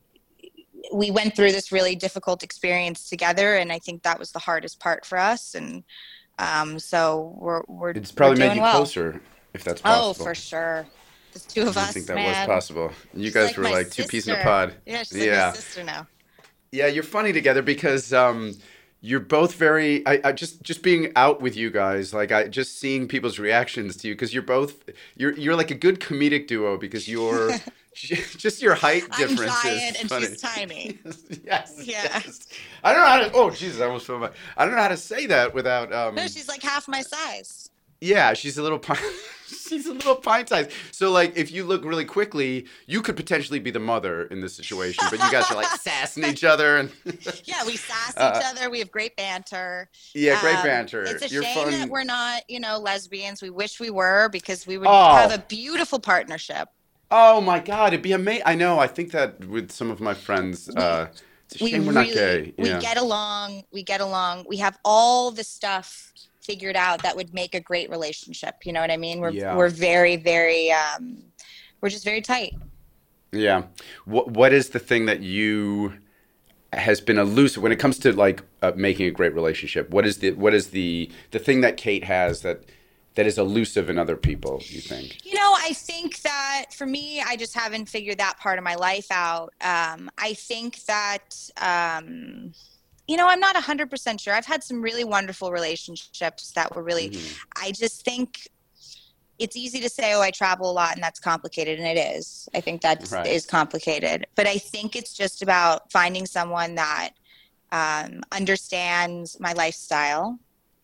we went through this really difficult experience together, and I think that was the hardest part for us. And um, so we're we're It's probably we're made doing you well. closer, if that's Oh, possible. for sure. The two of I us, think that man. was possible. You She's guys like were my like two peas in a sister. pod. Yeah, she's like Yeah. my sister now. Yeah, you're funny together because um, you're both very. I, I just just being out with you guys, like I just seeing people's reactions to you, because you're both you're you're like a good comedic duo because you're just your height I'm difference giant is and funny. she's tiny. yes. Yeah. Yes. I don't know how to. Oh Jesus, I almost fell back. I don't know how to say that without. Um, No, she's like half my size. Yeah, she's a little pint. She's a little pint size. So, like, if you look really quickly, you could potentially be the mother in this situation. But you guys are like sassing each other, and Yeah, we sass Uh, each other. We have great banter. yeah, great Um, banter. It's a You're shame fun. that we're not, you know, lesbians. We wish we were, because we would Oh. have a beautiful partnership. Oh my God, it'd be amazing. I know. I think that with some of my friends, uh, it's a We shame we're really, not gay. we Yeah. get along. We get along. We have all the stuff figured out that would make a great relationship. You know what I mean? We're Yeah. we're very very um, we're just very tight. Yeah. What What is the thing that you has been elusive when it comes to like uh, making a great relationship? What is the What is the the thing that Kate has that that is elusive in other people? You think? You know, I think that for me, I just haven't figured that part of my life out. Um, I think that, um, you know, I'm not one hundred percent sure. I've had some really wonderful relationships that were really, Mhm. I just think it's easy to say, oh, I travel a lot and that's complicated. And it is. I think that Right. is complicated. But I think it's just about finding someone that um, understands my lifestyle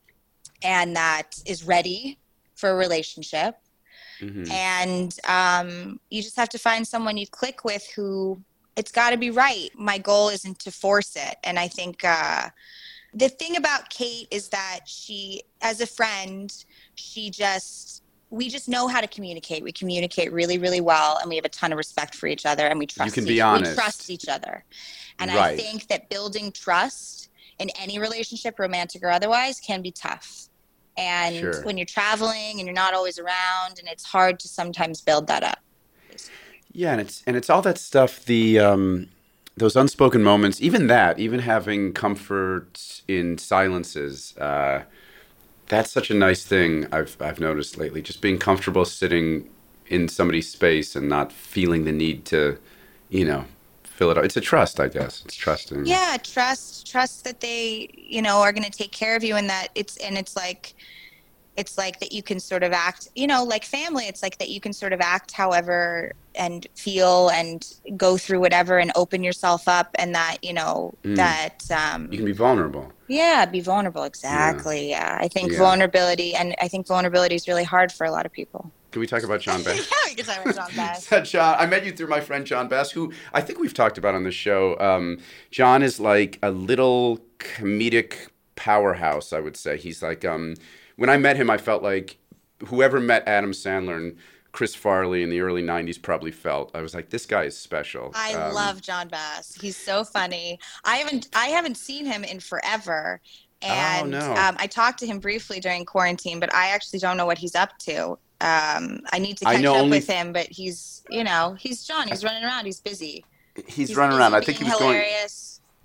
and that is ready for a relationship. Mhm. And um, you just have to find someone you click with who it's got to be right. My goal isn't to force it. And I think uh, the thing about Kate is that she, as a friend, she just, we just know how to communicate. We communicate really, really well, and we have a ton of respect for each other, and we trust. can be each, honest. We trust each other, and I Right. think that building trust in any relationship, romantic or otherwise, can be tough. And Sure. when you're traveling and you're not always around, and it's hard to sometimes build that up. Yeah, and it's and it's all that stuff. The um, those unspoken moments, even that, even having comfort in silences. Uh, that's such a nice thing. I've I've noticed lately. Just being comfortable sitting in somebody's space and not feeling the need to, you know, fill it up. It's a trust, I guess. It's trusting. Yeah, trust trust that they, you know, are going to take care of you, and that it's and it's like it's like that you can sort of act, you know, like family. It's like that you can sort of act however and feel and go through whatever and open yourself up, and that, you know, Mm. that um You can be vulnerable. yeah, be vulnerable. Exactly. Yeah. I think Yeah. vulnerability, and I think vulnerability is really hard for a lot of people. Can we talk about John Bass? Yeah, we can talk about John Bass. So John, I met you through my friend John Bass, who I think we've talked about on the show. Um, John is like a little comedic powerhouse, I would say. He's like, um, when I met him, I felt like whoever met Adam Sandler and Chris Farley in the early nineties probably felt. I was like, this guy is special. I Um, love John Bass. He's so funny. I haven't I haven't seen him in forever. And no. um, I talked to him briefly during quarantine, but I actually don't know what he's up to. Um, I need to I catch know up only- with him, but he's, you know, he's John. He's running around. He's busy. He's, running around. I think he being was going. hilarious.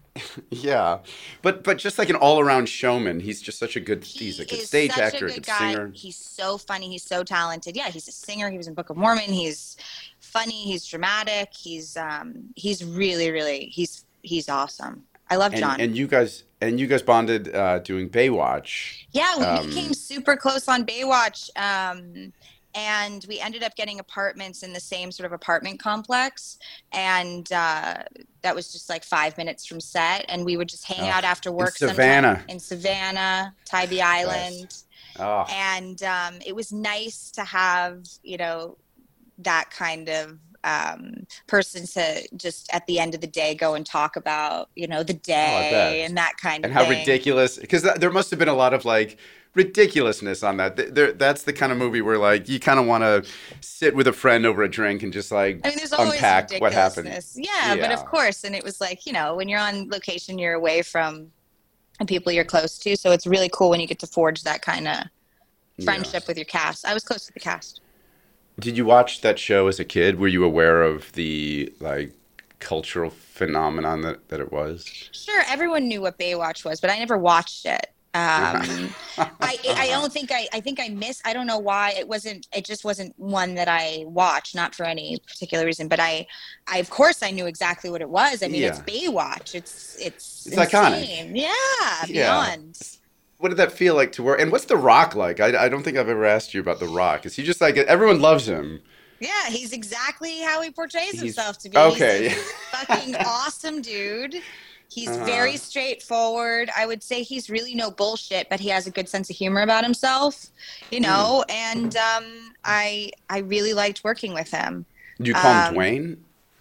Yeah, but but just like an all-around showman. He's just such a good. He's a good is stage such a actor, a good good guy. singer. He's so funny. He's so talented. Yeah, he's a singer. He was in Book of Mormon. He's funny. He's dramatic. He's um he's really really he's he's awesome. I love John. And, and you guys and you guys bonded uh, doing Baywatch. Yeah, we Um, became super close on Baywatch. Um, and we ended up getting apartments in the same sort of apartment complex, and uh, that was just like five minutes from set, and we would just hang Oh, out after in work Savannah. sometime in Savannah, Tybee Island. Oh, And um, it was nice to have, you know, that kind of um, person to just at the end of the day go and talk about, you know, the oh, I day bet. and that kind of And how thing. ridiculous, because there must have been a lot of like ridiculousness on that. Th- There, that's the kind of movie where like you kind of want to sit with a friend over a drink and just like I mean, there's always unpack what happened. ridiculousness. Yeah, but of Yeah. course. And it was like, you know, when you're on location, you're away from the people you're close to. So it's really cool when you get to forge that kind of friendship Yeah. with your cast. I was close to the cast. Did you watch that show as a kid? Were you aware of the like cultural phenomenon that, that it was? Sure, everyone knew what Baywatch was, but I never watched it. Um, I, I don't think I, I think I missed, I don't know why it wasn't, it just wasn't one that I watched, not for any particular reason, but I, I, of course I knew exactly what it was. I mean, it's Yeah. Baywatch. It's, it's, It's iconic. insane. Yeah, Yeah. beyond. What did that feel like to work? And what's The Rock like? I, I don't think I've ever asked you about The Rock. Is he just like everyone loves him? Yeah, he's exactly how he portrays He's- himself to be. okay. He's a fucking awesome dude. He's Uh-huh. very straightforward. I would say he's really no bullshit, but he has a good sense of humor about himself, you know, and um, I I really liked working with him. Do you call Um, him Dwayne?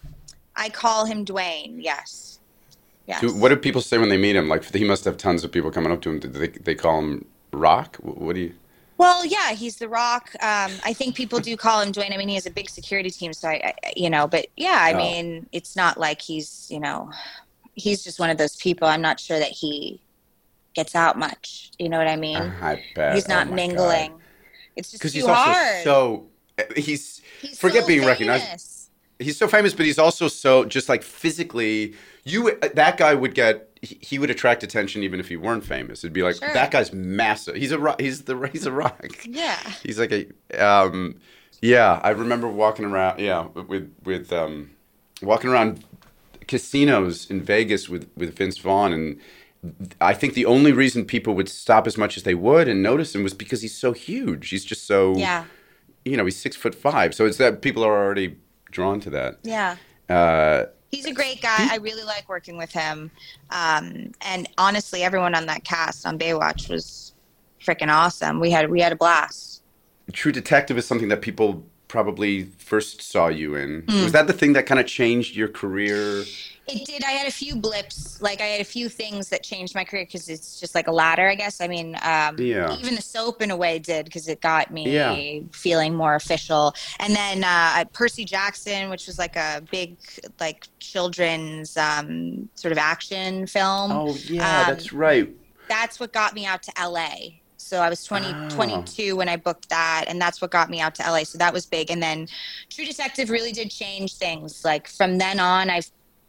I call him Dwayne, yes. Yes. Do, what do people say when they meet him? Like he must have tons of people coming up to him. Do they, they call him Rock? Wh- What do you? Well, yeah, he's the Rock. Um, I think people do call him Dwayne. I mean, he has a big security team, so I, I you know, but yeah, I Oh. mean, it's not like he's, you know, he's just one of those people. I'm not sure that he gets out much. You know what I mean? I bet. He's not Oh my mingling. God. It's just Because too he's also hard. so he's, He's forget so being recognized. famous. He's so famous, but he's also so just like physically. You that guy would get he, he would attract attention even if he weren't famous. It'd be like Sure. that guy's massive. He's a rock. He's the he's a rock. Yeah. He's like a um, yeah. I remember walking around yeah with with um, walking around casinos in Vegas with with Vince Vaughn, and I think the only reason people would stop as much as they would and notice him was because he's so huge. He's just so Yeah. you know he's six foot five. So it's that people are already drawn to that. Yeah. Uh, He's a great guy. I really like working with him. Um, and honestly, everyone on that cast on Baywatch was freaking awesome. We had we had a blast. True Detective is something that people probably first saw you in. Hmm. Was that the thing that kind of changed your career? It did. I had a few blips. Like I had a few things that changed my career because it's just like a ladder, I guess. I mean, um, Yeah. even the soap in a way did because it got me Yeah. feeling more official. And then uh, Percy Jackson, which was like a big like children's um, sort of action film. Oh yeah, Um, that's right. That's what got me out to L A. So I was twenty, Oh. twenty-two when I booked that, and that's what got me out to L A. So that was big. And then True Detective really did change things. Like from then on, I've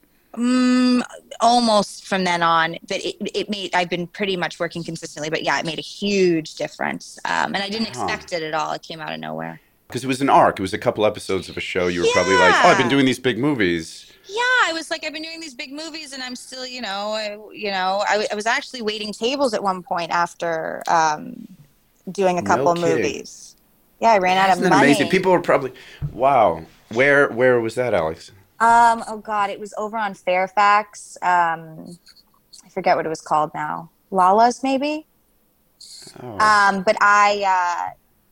mm, almost from then on, but it, it made, I've been pretty much working consistently, but yeah, it made a huge difference. Um, and I didn't Huh. expect it at all. It came out of nowhere. Because it was an arc. It was a couple episodes of a show. You were probably like, oh, I've been Yeah. doing these big movies. Yeah, I was like, I've been doing these big movies, and I'm still, you know, I, you know, I, w- I was actually waiting tables at one point after um, doing a No couple kidding. movies. Yeah, I ran out Isn't of that money. amazing? People were probably, wow. Where where was that, Alex? Um, oh God, it was over on Fairfax. Um, I forget what it was called now. Lala's maybe. Oh. Um, but I, uh,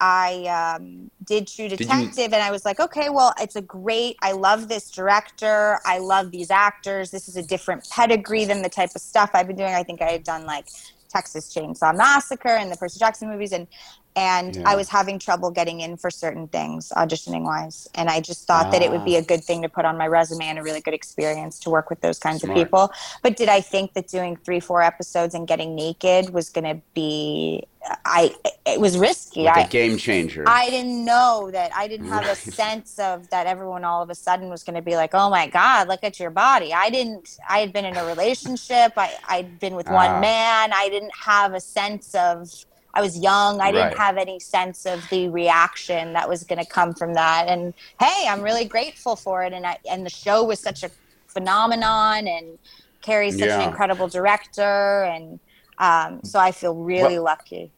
I um, did True you- Detective, and I was like, okay, well, it's a great. I love this director. I love these actors. This is a different pedigree than the type of stuff I've been doing. I think I had done like Texas Chainsaw Massacre and the Percy Jackson movies, and and Yeah. I was having trouble getting in for certain things auditioning wise, and I just thought that it would be Ah. a good thing to put on my resume and a really good experience to work with those kinds Smart. of people. But did I think that doing three, four episodes and getting naked was going to be? I it was risky. Like I a game changer. I didn't know that. I didn't have a Right. sense of that everyone all of a sudden was going to be like, oh my God, look at your body. I didn't, I had been in a relationship. I, I'd been with Ah. one man. I didn't have a sense of, I was young. I didn't Right. have any sense of the reaction that was going to come from that. And hey, I'm really grateful for it. And I, and the show was such a phenomenon, and Carrie's such Yeah. an incredible director. And um, so I feel really Well- lucky.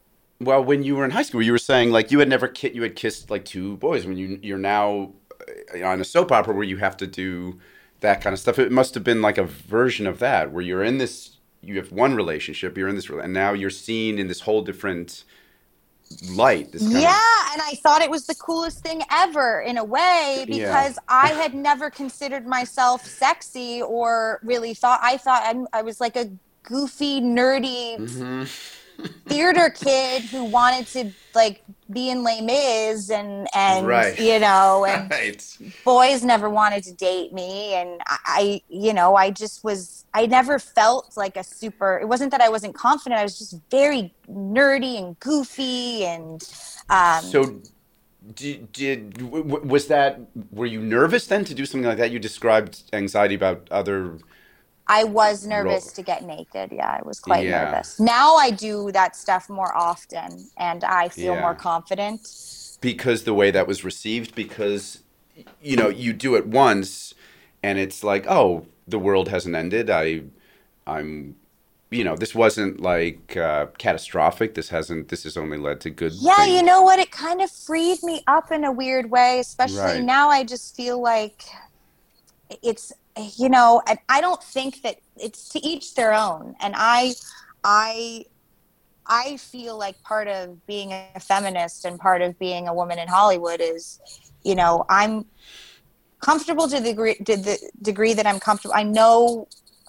Well, when you were in high school, you were saying like you had never ki- you had kissed like two boys. When you you're now uh, on a soap opera where you have to do that kind of stuff. It must have been like a version of that where you're in this. You have one relationship. You're in this, and now you're seen in this whole different light. This kind Yeah, of, and I thought it was the coolest thing ever in a way because Yeah. I had never considered myself sexy or really thought I thought I'm, I was like a goofy, nerdy Mm-hmm. theater kid who wanted to like be in Les Mis and and Right. you know and Right. boys never wanted to date me and I, I you know I just was I never felt like a super it wasn't that I wasn't confident I was just very nerdy and goofy and um So, did, did w- w- was that? Were you nervous then to do something like that? You described anxiety about other. I was nervous Roll. to get naked. Yeah, I was quite Yeah. nervous. Now I do that stuff more often and I feel Yeah. more confident. Because the way that was received, because you know you do it once, and it's like, oh, the world hasn't ended. I, I'm, you know, this wasn't like uh, catastrophic. This hasn't. This has only led to good. Yeah, things. you know what? It kind of freed me up in a weird way, especially Right. now I just feel like it's, you know, and I don't think that it's to each their own. And I, I, I feel like part of being a feminist and part of being a woman in Hollywood is, you know, I'm comfortable to the degree, to the degree that I'm comfortable. I know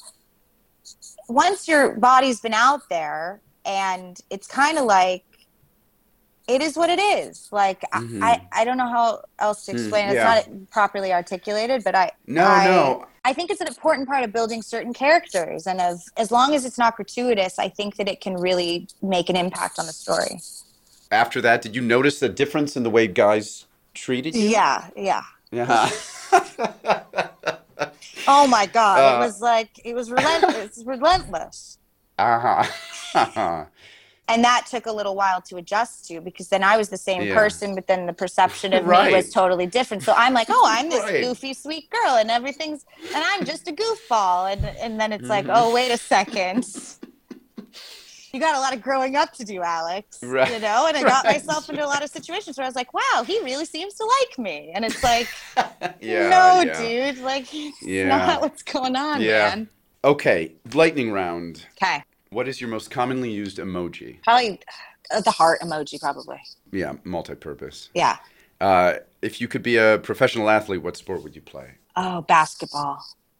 once your body's been out there and it's kind of like, it is what it is. Like, Mhm. I, I don't know how else to explain it. yeah. It's not properly articulated, but I, No, I, no. I think it's an important part of building certain characters. And of, as long as it's not gratuitous, I think that it can really make an impact on the story. After that, did you notice a difference in the way guys treated you? Yeah, yeah. Yeah. Oh my God. Uh, it was like, it was relentless. relentless. uh huh. And that took a little while to adjust to because then I was the same Yeah. person, but then the perception of Right. me was totally different. So I'm like, oh, I'm this Right. goofy, sweet girl and everything's, and I'm just a goofball. And, and then it's like, Mhm. oh, wait a second. You got a lot of growing up to do, Alex. Right. You know, and I got Right. myself into a lot of situations where I was like, wow, he really seems to like me. And it's like, Yeah. no, yeah. dude, like, it's Yeah. not what's going on, Yeah. man. Okay, lightning round. Okay. What is your most commonly used emoji? Probably uh, the heart emoji, probably. Yeah, multi-purpose. Yeah. Uh, if you could be a professional athlete, what sport would you play? Oh, basketball.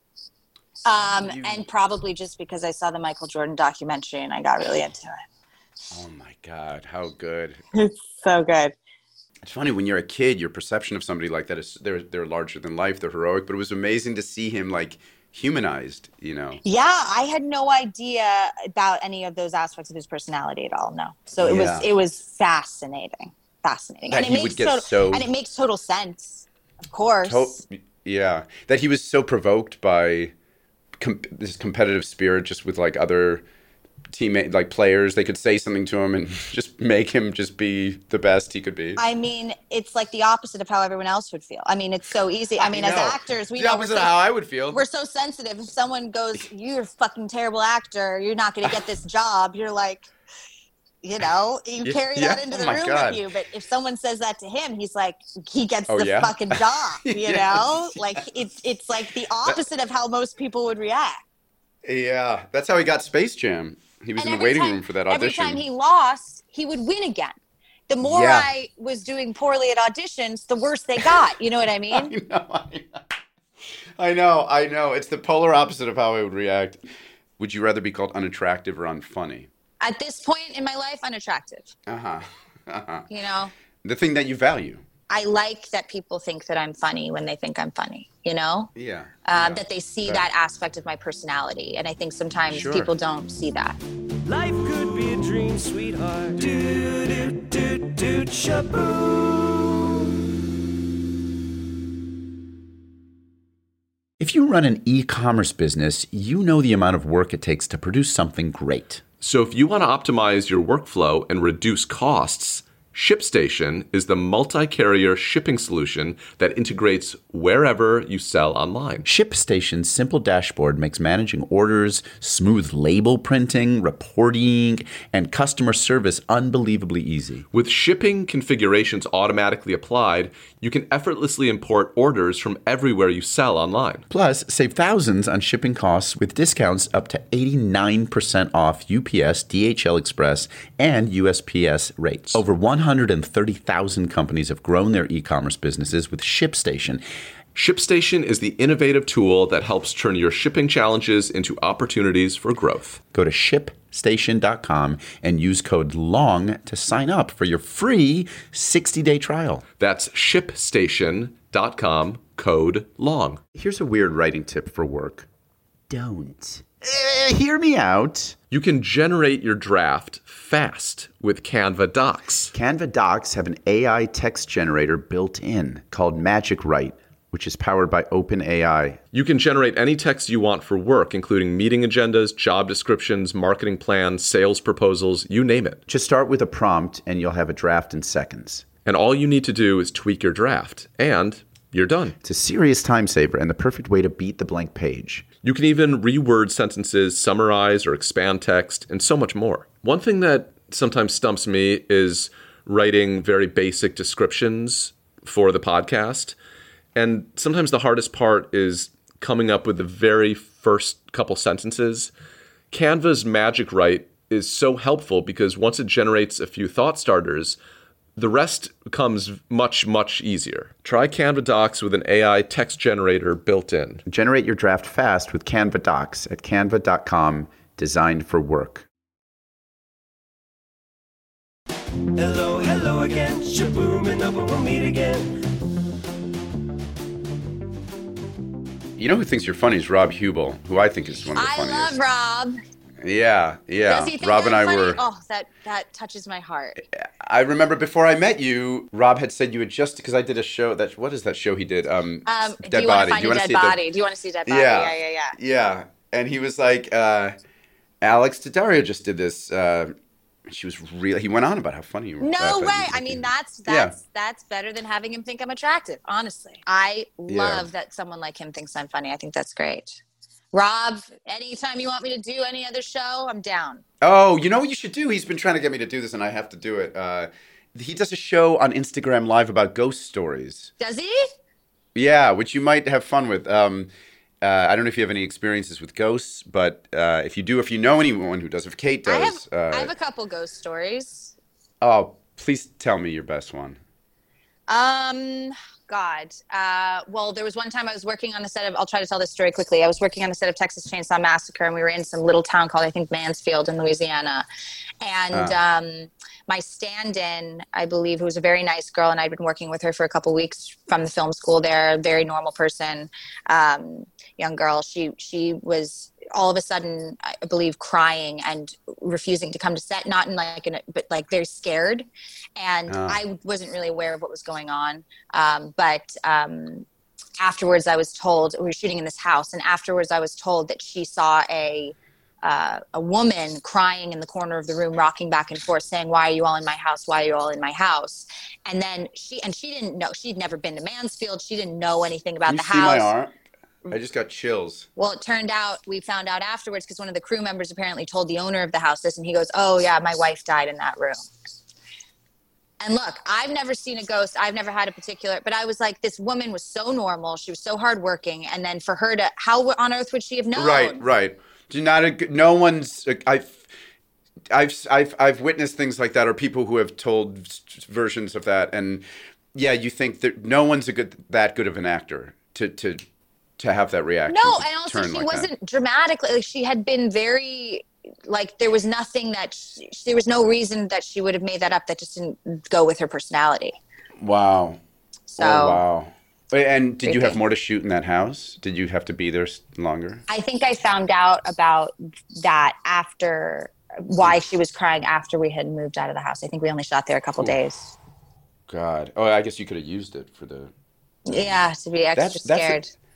Um, You- and probably just because I saw the Michael Jordan documentary and I got really into it. Oh my God, how good! It's so good. It's funny when you're a kid, your perception of somebody like that is they're they're larger than life, they're heroic. But it was amazing to see him like humanized. You know. Yeah, I had no idea about any of those aspects of his personality at all. No, so it Yeah. was it was fascinating, fascinating, That and it he makes would get total, so- and it makes total sense, of course. To- yeah, that he was so provoked by com- this competitive spirit, just with like other teammate like players. They could say something to him and just make him just be the best he could be. I mean, it's like the opposite of how everyone else would feel. I mean, it's so easy. I mean, as know. actors, we the know we're opposite so, of how I would feel. we're so sensitive. If someone goes, "You're a fucking terrible actor. You're not going to get this job," you're like, you know, you Yeah, carry yeah. that into Oh the my room God. with you. But if someone says that to him, he's like, he gets Oh, the yeah? fucking job. You Yes, know, like it's it's like the opposite of how most people would react. Yeah, that's how he got Space Jam. He was And in the every waiting time- room for that Every audition. time he lost, he would win again. The more Yeah. I was doing poorly at auditions, the worse they got. You know what I mean? I know, I know, I know, I know. It's the polar opposite of how I would react. Would you rather be called unattractive or unfunny? At this point in my life, unattractive. Uh huh. Uh huh. You know, The thing that you value. I like that people think that I'm funny when they think I'm funny. You know, Yeah. uh, yeah. that they see That- that aspect of my personality, and I think sometimes Sure. people don't see that. Life could be a dream, sweetheart. Do do do do shaboom. If you run an e-commerce business, you know the amount of work it takes to produce something great. So if you want to optimize your workflow and reduce costs, ShipStation is the multi-carrier shipping solution that integrates wherever you sell online. ShipStation's simple dashboard makes managing orders, smooth label printing, reporting, and customer service unbelievably easy. With shipping configurations automatically applied, you can effortlessly import orders from everywhere you sell online. Plus, save thousands on shipping costs with discounts up to eighty-nine percent off U P S, D H L Express, and U S P S rates. Over one hundred thirty thousand companies have grown their e-commerce businesses with ShipStation. ShipStation is the innovative tool that helps turn your shipping challenges into opportunities for growth. Go to ship station dot com and use code LONG to sign up for your free sixty-day trial. That's ship station dot com, code LONG. Here's a weird writing tip for work. Don't. Eh, hear me out. You can generate your draft fast with Canva Docs. Canva Docs have an A I text generator built in called Magic Write, which is powered by OpenAI. You can generate any text you want for work, including meeting agendas, job descriptions, marketing plans, sales proposals, you name it. Just start with a prompt and you'll have a draft in seconds. And all you need to do is tweak your draft, and you're done. It's a serious time saver and the perfect way to beat the blank page. You can even reword sentences, summarize or expand text, and so much more. One thing that sometimes stumps me is writing very basic descriptions for the podcast. And sometimes the hardest part is coming up with the very first couple sentences. Canva's Magic Write is so helpful because once it generates a few thought starters, the rest comes much, much easier. Try Canva Docs with an A I text generator built in. Generate your draft fast with Canva Docs at canva dot com, designed for work. Hello, hello again. Shaboom, and over we'll meet again. You know who thinks you're funny is Rob Hubel, who I think is one of the I funniest. love Rob. Yeah, yeah. Does he think Rob and I I'm funny? were. Oh, that that touches my heart. I remember before I met you, Rob had said you had just because I did a show that what is that show he did? Um, Um, Dead do you want Body. to find Do you a wanna dead see a dead- body? Do you want to see a dead body? Yeah. yeah, yeah. yeah. Yeah, and he was like, uh, Alex Daddario just did this. Uh, she was real. He went on about how funny you were. No uh, way. but- I mean, that's Yeah. that's that's better than having him think I'm attractive. Honestly, I Yeah. love that someone like him thinks I'm funny. I think that's great. Rob, anytime you want me to do any other show, I'm down. Oh, you know what you should do? He's been trying to get me to do this, and I have to do it. Uh, he does a show on Instagram Live about ghost stories. Does he? Yeah, which you might have fun with. Um, uh, I don't know if you have any experiences with ghosts, but uh, if you do, if you know anyone who does, if Kate I have, does, uh, I have a couple ghost stories. oh, please tell me your best one. Um, God. Uh, well, there was one time I was working on the set of, I'll try to tell this story quickly. I was working on the set of Texas Chainsaw Massacre, and we were in some little town called, I think, Mansfield in Louisiana. And Ah. um, my stand-in, I believe, who was a very nice girl, and I'd been working with her for a couple weeks from the film school there, very normal person, um, young girl. She, she was all of a sudden, I believe, crying and refusing to come to set, not in like, in a, but like very scared. And Ah. I wasn't really aware of what was going on. Um, but um, afterwards I was told, we were shooting in this house, and afterwards I was told that she saw a uh, a woman crying in the corner of the room, rocking back and forth, saying, "Why are you all in my house? Why are you all in my house?" And then she, and she didn't know, she'd never been to Mansfield. She didn't know anything about you the see house. my arm? I just got chills. Well, it turned out, we found out afterwards, because one of the crew members apparently told the owner of the house this, and he goes, "Oh yeah, my wife died in that room." And look, I've never seen a ghost. I've never had a particular, but I was like, this woman was so normal. She was so hardworking. And then for her to, how on earth would she have known? Right, right. Do not. A, no one's. I've, I've, I've, I've witnessed things like that, or people who have told s- versions of that, and yeah, you think that no one's a good that good of an actor to to to have that reaction. No, to and also turn she like wasn't that. dramatically, like she had been very, like there was nothing that, she, there was no reason that she would have made that up that just didn't go with her personality. Wow. So Oh, wow. Wait, and did you have creepy. more to shoot in that house? Did you have to be there s- longer? I think I found out about that after, why she was crying after we had moved out of the house. I think we only shot there a couple days. God. Oh, I guess you could have used it for the. Yeah, to be extra That's- that's a- scared.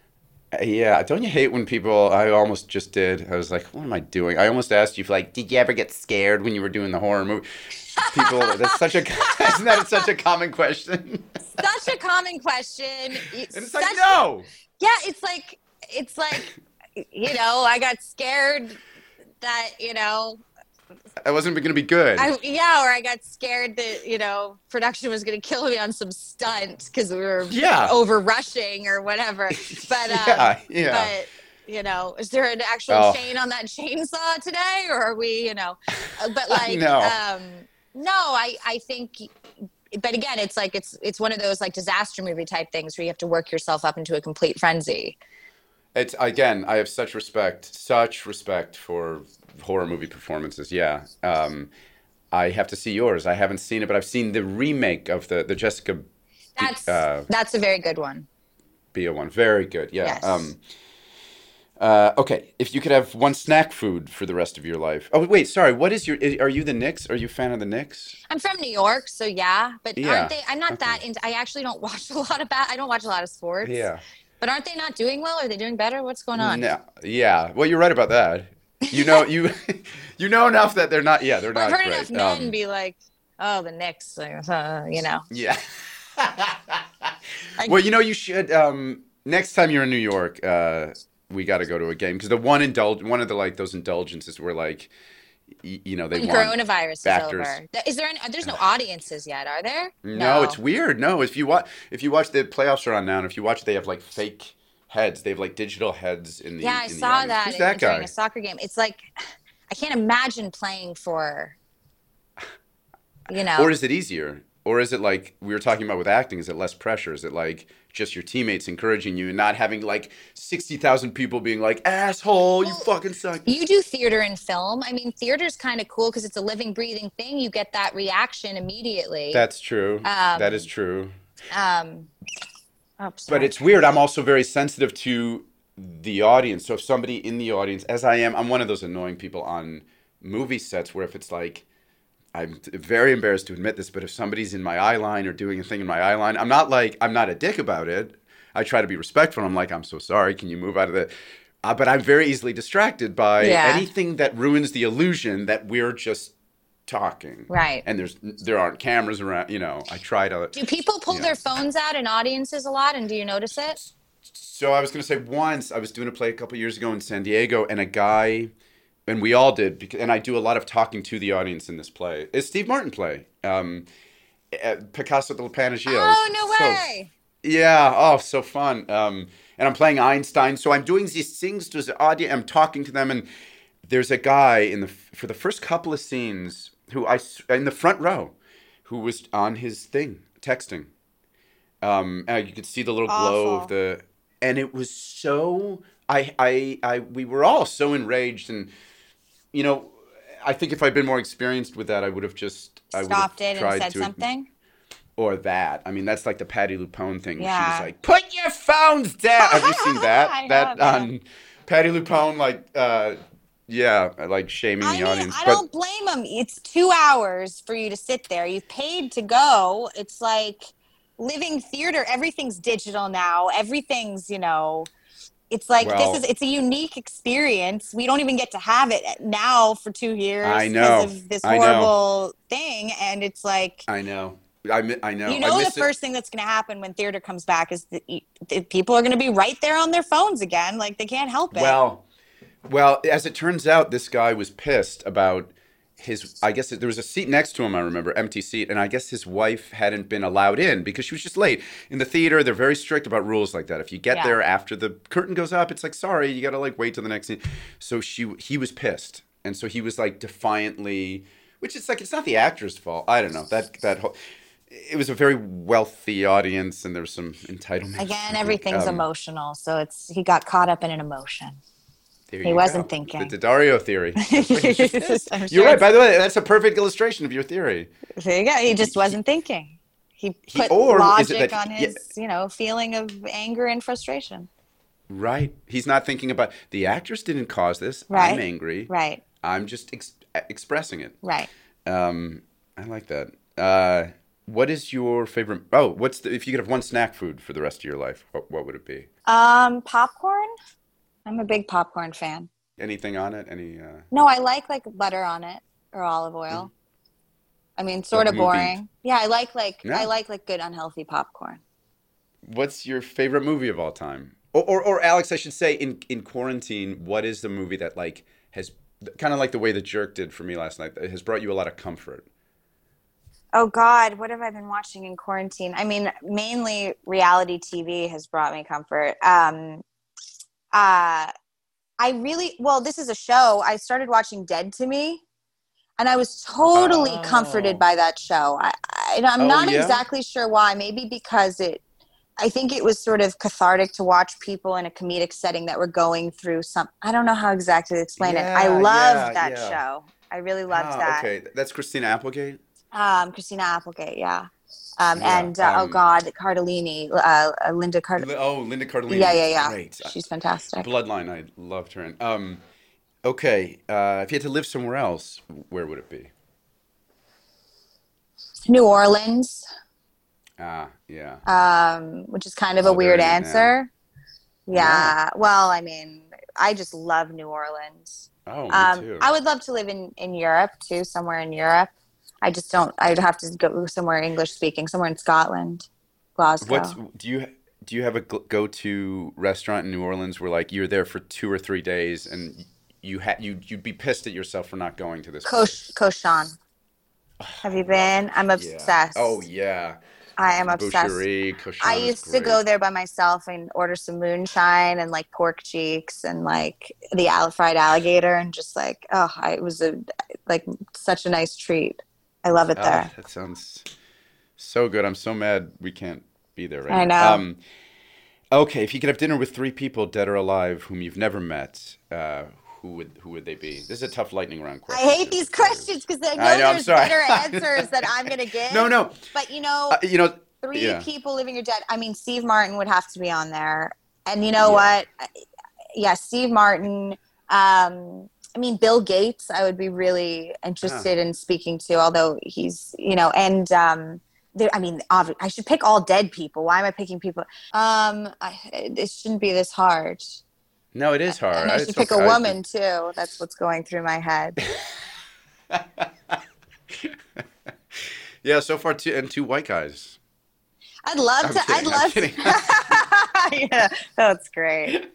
Uh, Yeah, don't you hate when people? I almost just did. I was like, "What am I doing?" I almost asked you, like, "Did you ever get scared when you were doing the horror movie?" People, that's such a isn't that such a common question? Such a common question. It's And it's like, such- no. Yeah, it's like it's like you know, I got scared that, you know, That wasn't going to be good. I yeah, or I got scared that, you know, production was going to kill me on some stunt because we were Yeah. over rushing or whatever. But um, Yeah, yeah. but you know, is there an actual Oh. chain on that chainsaw today, or are we, you know? uh, But like, know. um, no, I I think. But again, it's like it's it's one of those like disaster movie type things where you have to work yourself up into a complete frenzy. It's again, I have such respect, such respect for horror movie performances. Yeah, um, I have to see yours. I haven't seen it, but I've seen the remake of the the Jessica That's uh, that's a very good one. Biel one. Very good. Yeah. Yes. Um, uh, okay, if you could have one snack food for the rest of your life. Oh wait, sorry. What is your? Are you the Knicks? Are you a fan of the Knicks? I'm from New York, so yeah. But Yeah, aren't they? I'm not okay. that into. I actually don't watch a lot of bat. I don't watch a lot of sports. Yeah. But aren't they not doing well? Are they doing better? What's going on? No. Yeah. Well, you're right about that. You know you you know enough that they're not. Yeah, they're Well, I've not heard great. enough men Um, be like, "Oh, the Knicks," like, uh, you know. Yeah. Well, you know, you should. Um, next time you're in New York, uh, we got to go to a game because the one indulge, one of the like those indulgences were like, y- you know, they When want coronavirus is factors. over, Th- is there? Any, there's no audiences yet, are there? No, it's weird. No, if you watch, if you watch the playoffs are on now, and if you watch, they have like fake heads. They have like digital heads in the. Yeah, I in the saw audience. that, Who's in- that during guy? a soccer game. It's like I can't imagine playing for. You know. Or is it easier? Or is it like we were talking about with acting? Is it less pressure? Is it like just your teammates encouraging you and not having like sixty thousand people being like, asshole, you fucking suck? You do theater and film. I mean, theater's kind of cool because it's a living, breathing thing. You get that reaction immediately. That's true. Um, that is true. um, oh, But sorry. it's weird. I'm also very sensitive to the audience. So if somebody in the audience, as I am, I'm one of those annoying people on movie sets where if it's like, I'm very embarrassed to admit this, but if somebody's in my eye line or doing a thing in my eye line, I'm not like, I'm not a dick about it. I try to be respectful. I'm like, I'm so sorry. Can you move out of the... Uh, but I'm very easily distracted by Yeah. anything that ruins the illusion that we're just talking. Right. And there's there aren't cameras around, you know, I try to... Do people pull Yeah. their phones out in audiences a lot, and do you notice it? So I was going to say once I was doing a play a couple years ago in San Diego, and a guy, and we all did, because, and I do a lot of talking to the audience in this play. It's Steve Martin play, um, uh, Picasso del Panagio. Oh, no So- way. yeah. Oh, so fun. Um, and I'm playing Einstein, so I'm doing these things to the audience. I'm talking to them, and there's a guy in the for the first couple of scenes who I s- in the front row, who was on his thing texting. Um, and you could see the little glow Awful. of the, and it was so. I, I, I, we were all so enraged, and you know, I think if I'd been more experienced with that, I would have just I would have Stopped it tried and said to, something? or that. I mean, that's like the Patty Lupone thing. Where she Yeah. was like, "Put your phones down." Have you seen that? I that have, on Patty Lupone, like, uh, yeah, like shaming I the mean, audience. I but don't blame them. It's two hours for you to sit there. You've paid to go. It's like living theater. Everything's digital now. Everything's, you know, it's like Well- this is it's a unique experience. We don't even get to have it now for two years I know. because of this I know. horrible thing. And it's like I know, I, mi- I know, you I know, the miss it. first thing that's going to happen when theater comes back is that y- the people are going to be right there on their phones again. Like they can't help it. Well, well, as it turns out, this guy was pissed about his. I guess there was a seat next to him. I remember, empty seat, and I guess his wife hadn't been allowed in because she was just late. In the theater, they're very strict about rules like that. If you get Yeah. there after the curtain goes up, it's like sorry, you got to like wait till the next scene. So she, he was pissed, and so he was like defiantly, which is like it's not the actor's fault. I don't know that that whole. It was a very wealthy audience, and there was some entitlement. Again, everything's Um, emotional. So it's he got caught up in an emotion. There He you wasn't go. thinking. The Daddario theory. That's what he just is. I'm You're sure right. it's- By the way, that's a perfect illustration of your theory. There you go. He just wasn't thinking. He He- put or is it logic that on he- his, you know, feeling of anger and frustration. Right. He's not thinking about the actors didn't cause this. Right. I'm angry. Right. I'm just ex- expressing it. Right. Um, I like that. Uh, What is your favorite? Oh, what's the, if you could have one snack food for the rest of your life? What, what would it be? Um, popcorn. I'm a big popcorn fan. Anything on it? Any? Uh, No, I like like butter on it or olive oil. I mean, sort What of movie? boring. Yeah, I like like Yeah. I like like good unhealthy popcorn. what's your favorite movie of all time? Or, or, or Alex, I should say, in in quarantine, what is the movie that like has kind of like the way The Jerk did for me last night, that has brought you a lot of comfort? Oh God, what have I been watching in quarantine? I mean, mainly reality T V has brought me comfort. Um, uh, I really well, this is a show. I started watching Dead to Me, and I was totally Oh. comforted by that show. I, I I'm Oh, not yeah? exactly sure why. Maybe because it. I think it was sort of cathartic to watch people in a comedic setting that were going through some. I don't know how exactly to explain it. I Yeah, loved yeah, that yeah. show. I really loved Ah, that. okay, that's Christina Applegate. Um, Christina Applegate, yeah. Um, Yeah, and uh, oh um, God, Cardellini, uh, uh, Linda Card. Li- Oh, Linda Cardellini. Yeah, yeah, is yeah. Great. She's fantastic. Bloodline, I loved her in. Um, okay, uh, if you had to live somewhere else, where would it be? New Orleans, Ah, yeah. um, which is kind of a Oh, weird there you- answer. Yeah. Yeah. Well, I mean, I just love New Orleans. Oh, me Um, too. I would love to live in, in Europe too, somewhere in Europe. I just don't. I'd have to go somewhere English speaking, somewhere in Scotland, Glasgow. What's do you do you have a go to restaurant in New Orleans where like you're there for two or three days and you had you you'd be pissed at yourself for not going to this place? Kosh, Koshan. Have you been? I'm Yeah. obsessed. Oh yeah. I am obsessed. Boucherie, Cochon I is used to great. go there by myself and order some moonshine and like pork cheeks and like the al- fried alligator and just like oh, I, it was a like such a nice treat. I love it Ah, there. that sounds so good. I'm so mad we can't be there right I now. know. Um, okay, if you could have dinner with three people, dead or alive, whom you've never met, uh, who would who would they be? This is a tough lightning round I question. hate these questions because I know, I know, I'm there's sorry. better answers that I'm gonna give. No, no. But you know, Uh, you know, three yeah. people living or dead. I mean, Steve Martin would have to be on there, and you know Yeah. what? Yeah, Steve Martin. Um, I mean, Bill Gates. I would be really interested in speaking to, although he's, you know, and um, there. I mean, obvi- I should pick all dead people. Why am I picking people? Um, I, it shouldn't be this hard. No, it is hard. And I It's should pick okay. a woman too. That's what's going through my head. Yeah, so far two and two white guys. I'd love I'm to. kidding, I'd I'm love kidding. to. Yeah, that's great.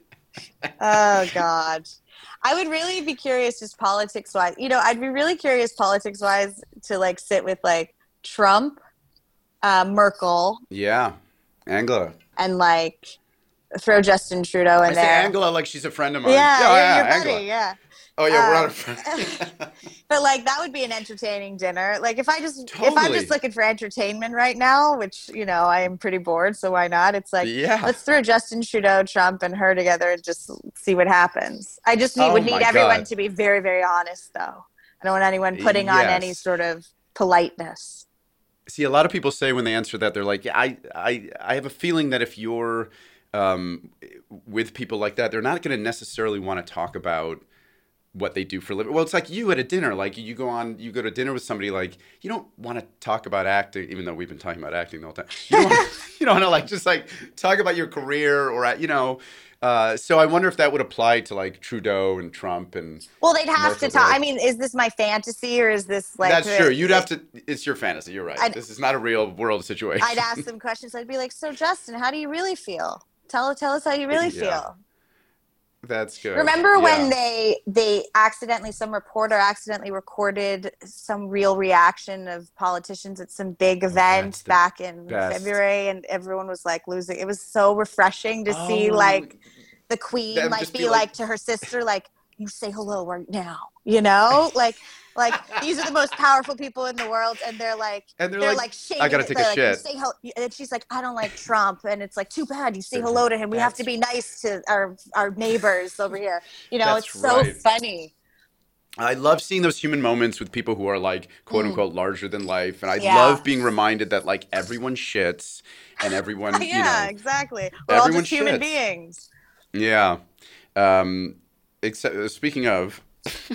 Oh God, I would really be curious, just politics wise. You know, I'd be really curious politics wise to like sit with like Trump, uh, Merkel, Yeah, Angela. and like throw Justin Trudeau in I say there. Angela like she's a friend of mine. Yeah, oh, you're, yeah, you're Angela. buddy, yeah. Oh yeah, we're Um, not a friend. But like that would be an entertaining dinner. Like if I just if I'm Totally. just looking for entertainment right now, which you know I am pretty bored, so why not? It's like Yeah. let's throw Justin Trudeau, Trump, and her together and just see what happens. I just need Oh would need my everyone God. to be very very honest though. I don't want anyone putting on any Yes. sort of politeness. See, a lot of people say when they answer that, they're like, yeah, I, I, I have a feeling that if you're um, with people like that, they're not going to necessarily want to talk about what they do for a living. Well, it's like you at a dinner. Like you go on, you go to dinner with somebody. Like you don't want to talk about acting, even though we've been talking about acting the whole time. You don't want, you don't want to like just like talk about your career or you know. Uh, so I wonder if that would apply to like Trudeau and Trump and. Well, they'd have Merkel, to talk. like- I mean, is this my fantasy or is this like? That's the- true. You'd have to. It's your fantasy. You're right. I'd- This is not a real world situation. I'd ask them questions. I'd be like, "So, Justin, how do you really feel? Tell tell us how you really Yeah. feel." That's good. Remember when Yeah. they they accidentally some reporter accidentally recorded some real reaction of politicians at some big event that's the back in best. February and everyone was like losing. It was so refreshing to see Oh, like the queen them like just be, be like, like- to her sister like you say hello right now, you know? Like like these are the most powerful people in the world and they're like And they're they're like, like, shaking "I gotta it. take They're a like, you shit." say hel- and she's like, I don't like Trump, and it's like too bad. You say They're hello just- to him. We have to that's- be nice to our our neighbors over here. You know, That's it's so right. funny. I love seeing those human moments with people who are like quote unquote larger than life, and I Mm. Yeah. love being reminded that like everyone shits and everyone, Yeah, you know, exactly. We're all everyone just human shits. beings. yeah. Um, except uh, speaking of,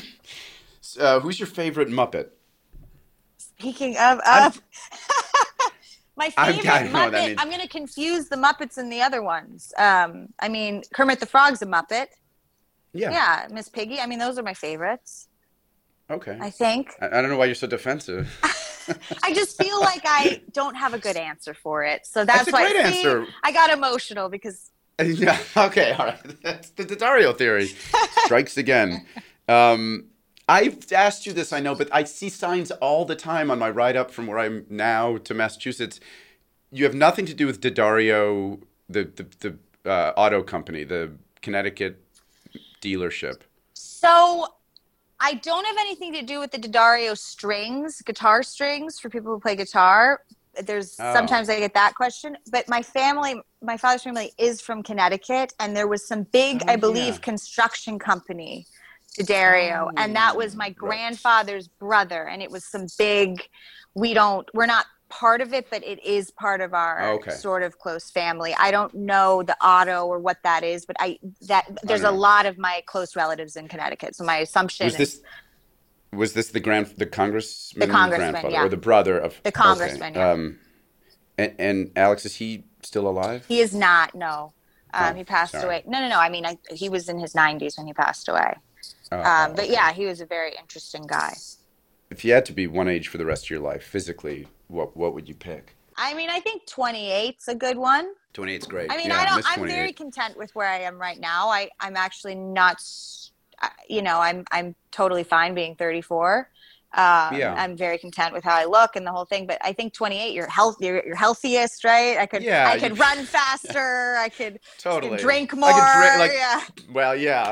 uh, who's your favorite Muppet? Speaking of, I'm- of My I'm- favorite I don't know what that Muppet. means. I'm going to confuse the Muppets and the other ones. Um, I mean, Kermit the Frog's a Muppet. Yeah. Yeah, Miss Piggy. I mean, those are my favorites. Okay. I think. I, I don't know why you're so defensive. I just feel like I don't have a good answer for it, so that's, That's a why. great see, answer. I got emotional because Yeah. Okay. All right. That's the Daddario theory strikes again. Um, I've asked you this, I know, but I see signs all the time on my ride up from where I'm now to Massachusetts. You have nothing to do with Daddario, the the, the uh, auto company, the Connecticut dealership. so. I don't have anything to do with the Daddario strings, guitar strings for people who play guitar. There's Oh. sometimes I get that question, but my family, my father's family is from Connecticut, and there was some big, Oh, I believe, yeah. construction company, Daddario, and that was my grandfather's brother, and it was some big. We don't, we're not part of it, but it is part of our Oh, okay. sort of close family. I don't know the auto or what that is, but I that there's a know. lot of my close relatives in Connecticut, so my assumption Was is this was this the grand the congressman, The congressman, grandfather, yeah. or the brother of The congressman, Okay. yeah. Um, and, and Alex, is he still alive? he is not. No, um, Oh, he passed sorry. away. No, no, no. I mean, I, he was in his nineties when he passed away. Oh, Um, oh, but okay. yeah, he was a very interesting guy. If you had to be one age for the rest of your life, physically, what what would you pick? I mean, I think twenty-eight's a good one. twenty-eight's great. I mean, yeah, I don't. miss I'm very twenty-eight. content with where I am right now. I I'm actually not. s- I- You know, I'm I'm totally fine being thirty-four. Um, Yeah. I'm very content with how I look and the whole thing. But I think twenty-eight, you're health, you're, you're healthiest, right? I could, Yeah, I you- could run faster. I could Totally. drink more. I could drink, like- yeah. Well, yeah.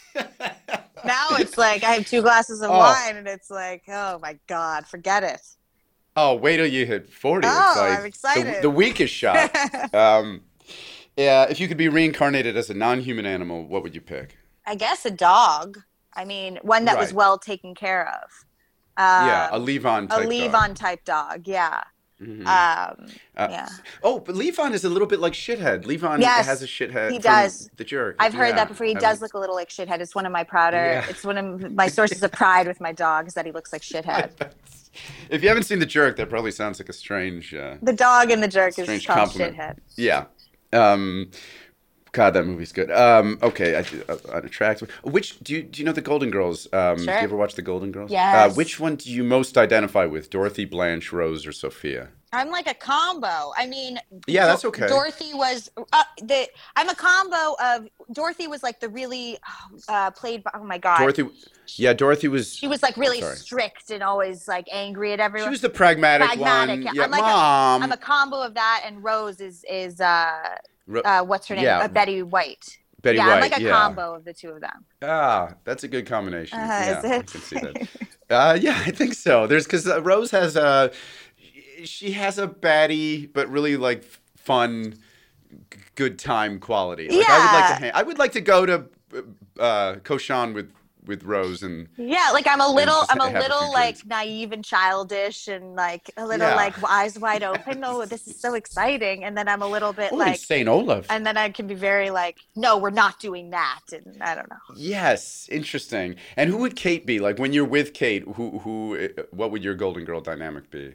Now it's like I have two glasses of Oh. wine, and it's like, oh my god, forget it. Oh, wait till you hit forty. Oh, it's like I'm excited. The, the weakest shot. um, yeah, if you could be reincarnated as a non-human animal, what would you pick? I guess a dog. I mean, one that was Right. well taken care of. Um, yeah, a Levon a type leave dog. on type dog. Yeah. Mhm. Um, Uh, yeah. Oh, but Levon is a little bit like Shithead. Levon Yes, has a shithead. he from does. The Jerk. I've heard Yeah, that before. He I does was- look a little like shithead. It's one of my prouder. Yeah. It's one of my sources of pride with my dog is that he looks like shithead. If you haven't seen The Jerk, that probably sounds like a strange, uh, The dog in the jerk is strange called compliment. shithead. Yeah. Um, God, that movie's good. Um, okay, I, uh, unattractive. Which do you do you know the Golden Girls? Um, Do Sure. you ever watch the Golden Girls? Yes. Uh, which one do you most identify with? Dorothy, Blanche, Rose, or Sophia? I'm like a combo. I mean, Yeah, Dor- that's okay. Dorothy was uh, the. I'm a combo of Dorothy was like the really uh, played. by Oh my god, Dorothy. Yeah, Dorothy was. She was like really Sorry. strict and always like angry at everyone. She was the pragmatic, pragmatic. one. Yeah, I'm like mom. A, I'm a combo of that, and Rose is is uh, Ro- uh what's her name? yeah. Uh, Betty White. Betty yeah, White. I'm like a yeah. combo of the two of them. Ah, that's a good combination. Uh, yeah, is I it? can see that. uh, yeah, I think so. There's because uh, Rose has a, she has a baddie, but really like fun, g- good time quality. Like, I would like Yeah. to. Hang, I would like to go to uh, Koshan with with Rose and. Yeah, like I'm a little, just I'm a have a few little like drinks. naive and childish, and like a little Yeah. like eyes wide open. Oh, this is so exciting, and then I'm a little bit Oh, like, Saint Olaf. and then I can be very like, no, we're not doing that, and I don't know. Yes, interesting. And who would Kate be? Like when you're with Kate, who who what would your Golden Girl dynamic be?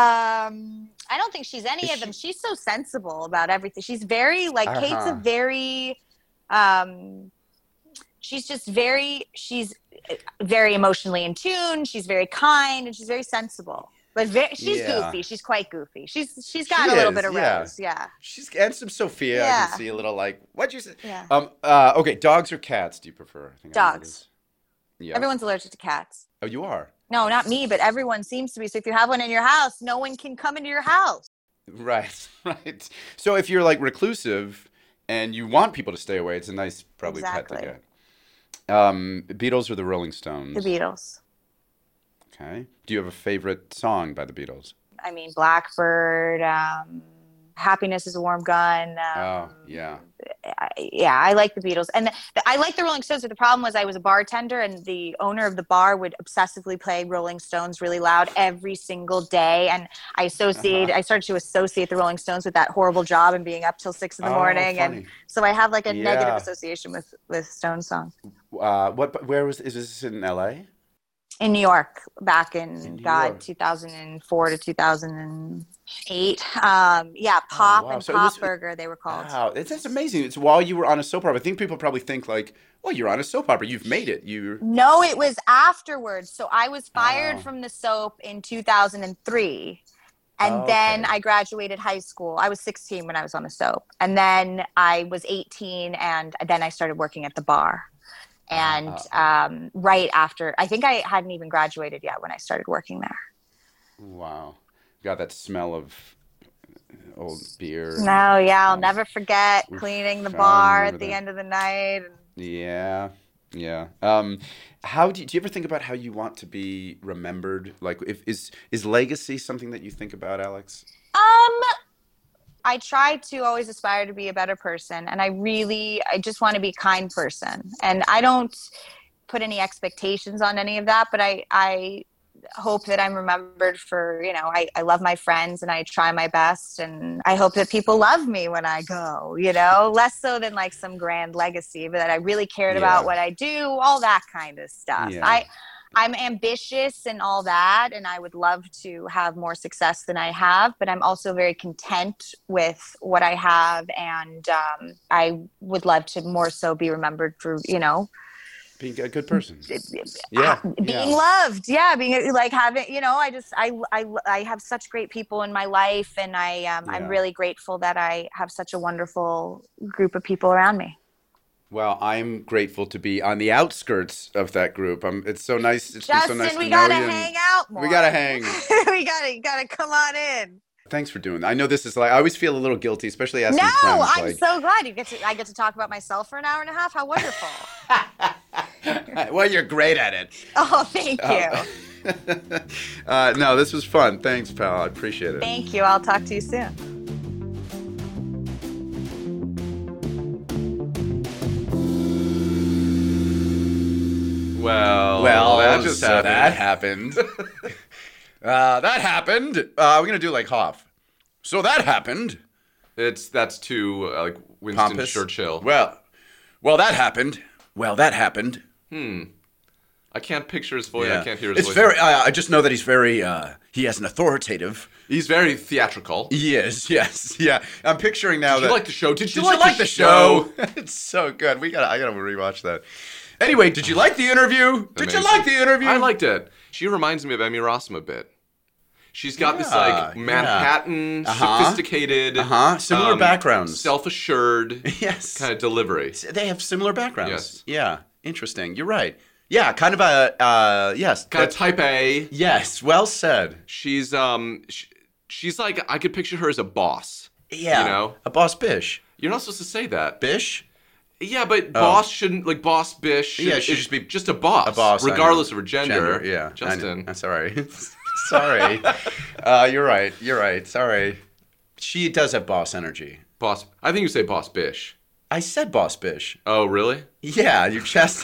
Um, I don't think she's any Is of them. she- She's so sensible about everything. She's very like Kate's a Uh-huh. very, um, she's just very she's very emotionally in tune. She's very kind and she's very sensible. But very, she's Yeah. goofy. She's quite goofy. She's she's got She a little is, bit of yeah. Rose. Yeah. She's and some Sophia. I Yeah. can see a little like what'd you say? Yeah. Um. Uh. Okay. Dogs or cats? Do you prefer? I think I know what it Dogs. is. Yeah. Everyone's allergic to cats. Oh, you are. No, not me, but everyone seems to be. So if you have one in your house, no one can come into your house. Right. Right. So if you're like reclusive and you want people to stay away, it's a nice probably pet Exactly. to get. Um. Beatles or the Rolling Stones? The Beatles. Okay. Do you have a favorite song by the Beatles? I mean, Blackbird, um, Happiness is a Warm Gun. Um, Oh, yeah. I, yeah, I like the Beatles. And the, the, I like the Rolling Stones, but the problem was I was a bartender and the owner of the bar would obsessively play Rolling Stones really loud every single day. And I associate, Uh-huh. I started to associate the Rolling Stones with that horrible job and being up till six in the Oh, morning. funny. And so I have like a Yeah. negative association with, with Stone songs. Uh. What? Where was? Is this in L A? in New York back in, In New God, York. two thousand four to two thousand eight. Um, yeah, Pop Oh, wow. and So it Pop was- Burger, they were called. Wow, it's that's amazing. It's while you were on a soap opera. I think people probably think like, well, you're on a soap opera. You've made it. You. No, it was afterwards. So I was fired Oh. from the soap in two thousand three. And Oh, then okay. I graduated high school. I was sixteen when I was on the soap. And then I was eighteen, and then I started working at the bar. And um, right after, I think I hadn't even graduated yet when I started working there. Wow, got that smell of old beer. and- No, yeah, I'll um, never forget oof, cleaning the I bar remember at the that. end of the night. Yeah, yeah. Um, how do you, do you ever think about how you want to be remembered? Like, if is is legacy something that you think about, Alex? Um, I try to always aspire to be a better person, and I really, I just want to be a kind person, and I don't put any expectations on any of that, but I, I hope that I'm remembered for, you know, I, I love my friends and I try my best, and I hope that people love me when I go, you know, less so than like some grand legacy, but that I really cared Yeah. about what I do, all that kind of stuff. Yeah. I, I'm ambitious and all that, and I would love to have more success than I have, but I'm also very content with what I have, and um, I would love to more so be remembered for, you know, Being a good person. Yeah, uh, being yeah. loved. Yeah, being like having, you know, I just I I I have such great people in my life, and I um, Yeah. I'm really grateful that I have such a wonderful group of people around me. Well, I'm grateful to be on the outskirts of that group. Um, it's so nice. It's been Justin, so nice we to gotta know you. and- hang out more. We gotta hang. we gotta you gotta come on in. Thanks for doing that. I know this is like I always feel a little guilty, especially asking No, friends. I'm like, so glad you get to. I get to talk about myself for an hour and a half. How wonderful! well, you're great at it. Oh, thank you, uh, no, this was fun. Thanks, pal. I appreciate it. thank you. I'll talk to you soon. Well, Well, that just so happened. that happened. uh, that happened. Uh, we're gonna do like Hoff. So that happened. It's that's too uh, like Winston Pompous. Churchill. Well, well, that happened. Well, that happened. I can't picture his voice. I can't hear his it's voice. very. Uh, I just know that he's very. Uh, he has an authoritative. He's very theatrical. He is. Yes. Yeah. I'm picturing now Did that. you like the show? Did, Did you you like, the show? it's so good. We got. to I gotta rewatch that. Anyway, did you like the interview? Did you Amazing. like the interview? I liked it. She reminds me of Emmy Rossum a bit. She's got this Yeah, like yeah. Manhattan, Uh-huh. sophisticated, Uh-huh. Similar um, backgrounds. self-assured Yes. kind of delivery. They have similar backgrounds. Yes. Yeah. Interesting. You're right. Yeah. Kind of a. Uh, yes. Kind of that- type A. Yes. Well said. She's um, sh- she's like I could picture her as a boss. Yeah. You know? A boss bish. You're not supposed to say that. Bish. Yeah, but boss shouldn't like boss bish. Yeah, should should is just be just a boss. A boss. I know. regardless of her gender. Yeah. I know. Justin. I'm sorry. sorry. uh, you're right. You're right. Sorry. She does have boss energy. Boss. I think you say boss bish. I said boss bish. Oh, really? Yeah. You just.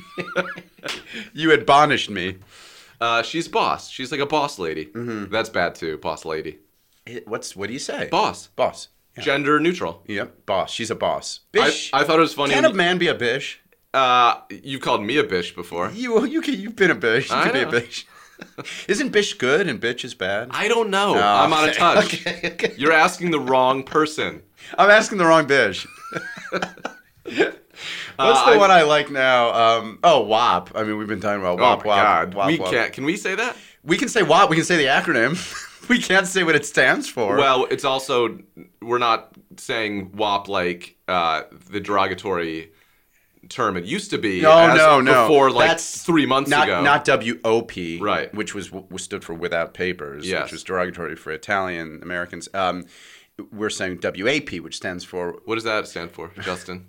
you admonished me. Uh, she's boss. She's like a boss lady. Mm-hmm. That's bad too. Boss lady. It- What's what do you say? Boss. Boss. Yeah. Gender neutral. Yep. Boss. She's a boss. I, Bish. I thought it was funny. Can when a man be a bish? you, uh, you've called me a bish before. You you can, you've been a bish. You I can be a know. bish. Isn't bish good and bitch is bad? I don't know. Oh, I'm out of okay. touch. Okay, okay. You're asking the wrong person. I'm asking the wrong bish. What's Uh, the I- one I like now? Um, oh, W A P. I mean, we've been talking about Oh W A P. my God. W A P, we W A P. can't. Can we say that? We can say W A P. We can say the acronym. We can't say what it stands for. Well, it's also we're not saying W A P like uh, the derogatory term it used to be. no, as no, no. Before like That's three months not, ago. Not W O P. Right. Which was, was stood for without papers. Yes. Which was derogatory for Italian Americans. Um, we're saying W A P, which stands for What does that stand for, Justin?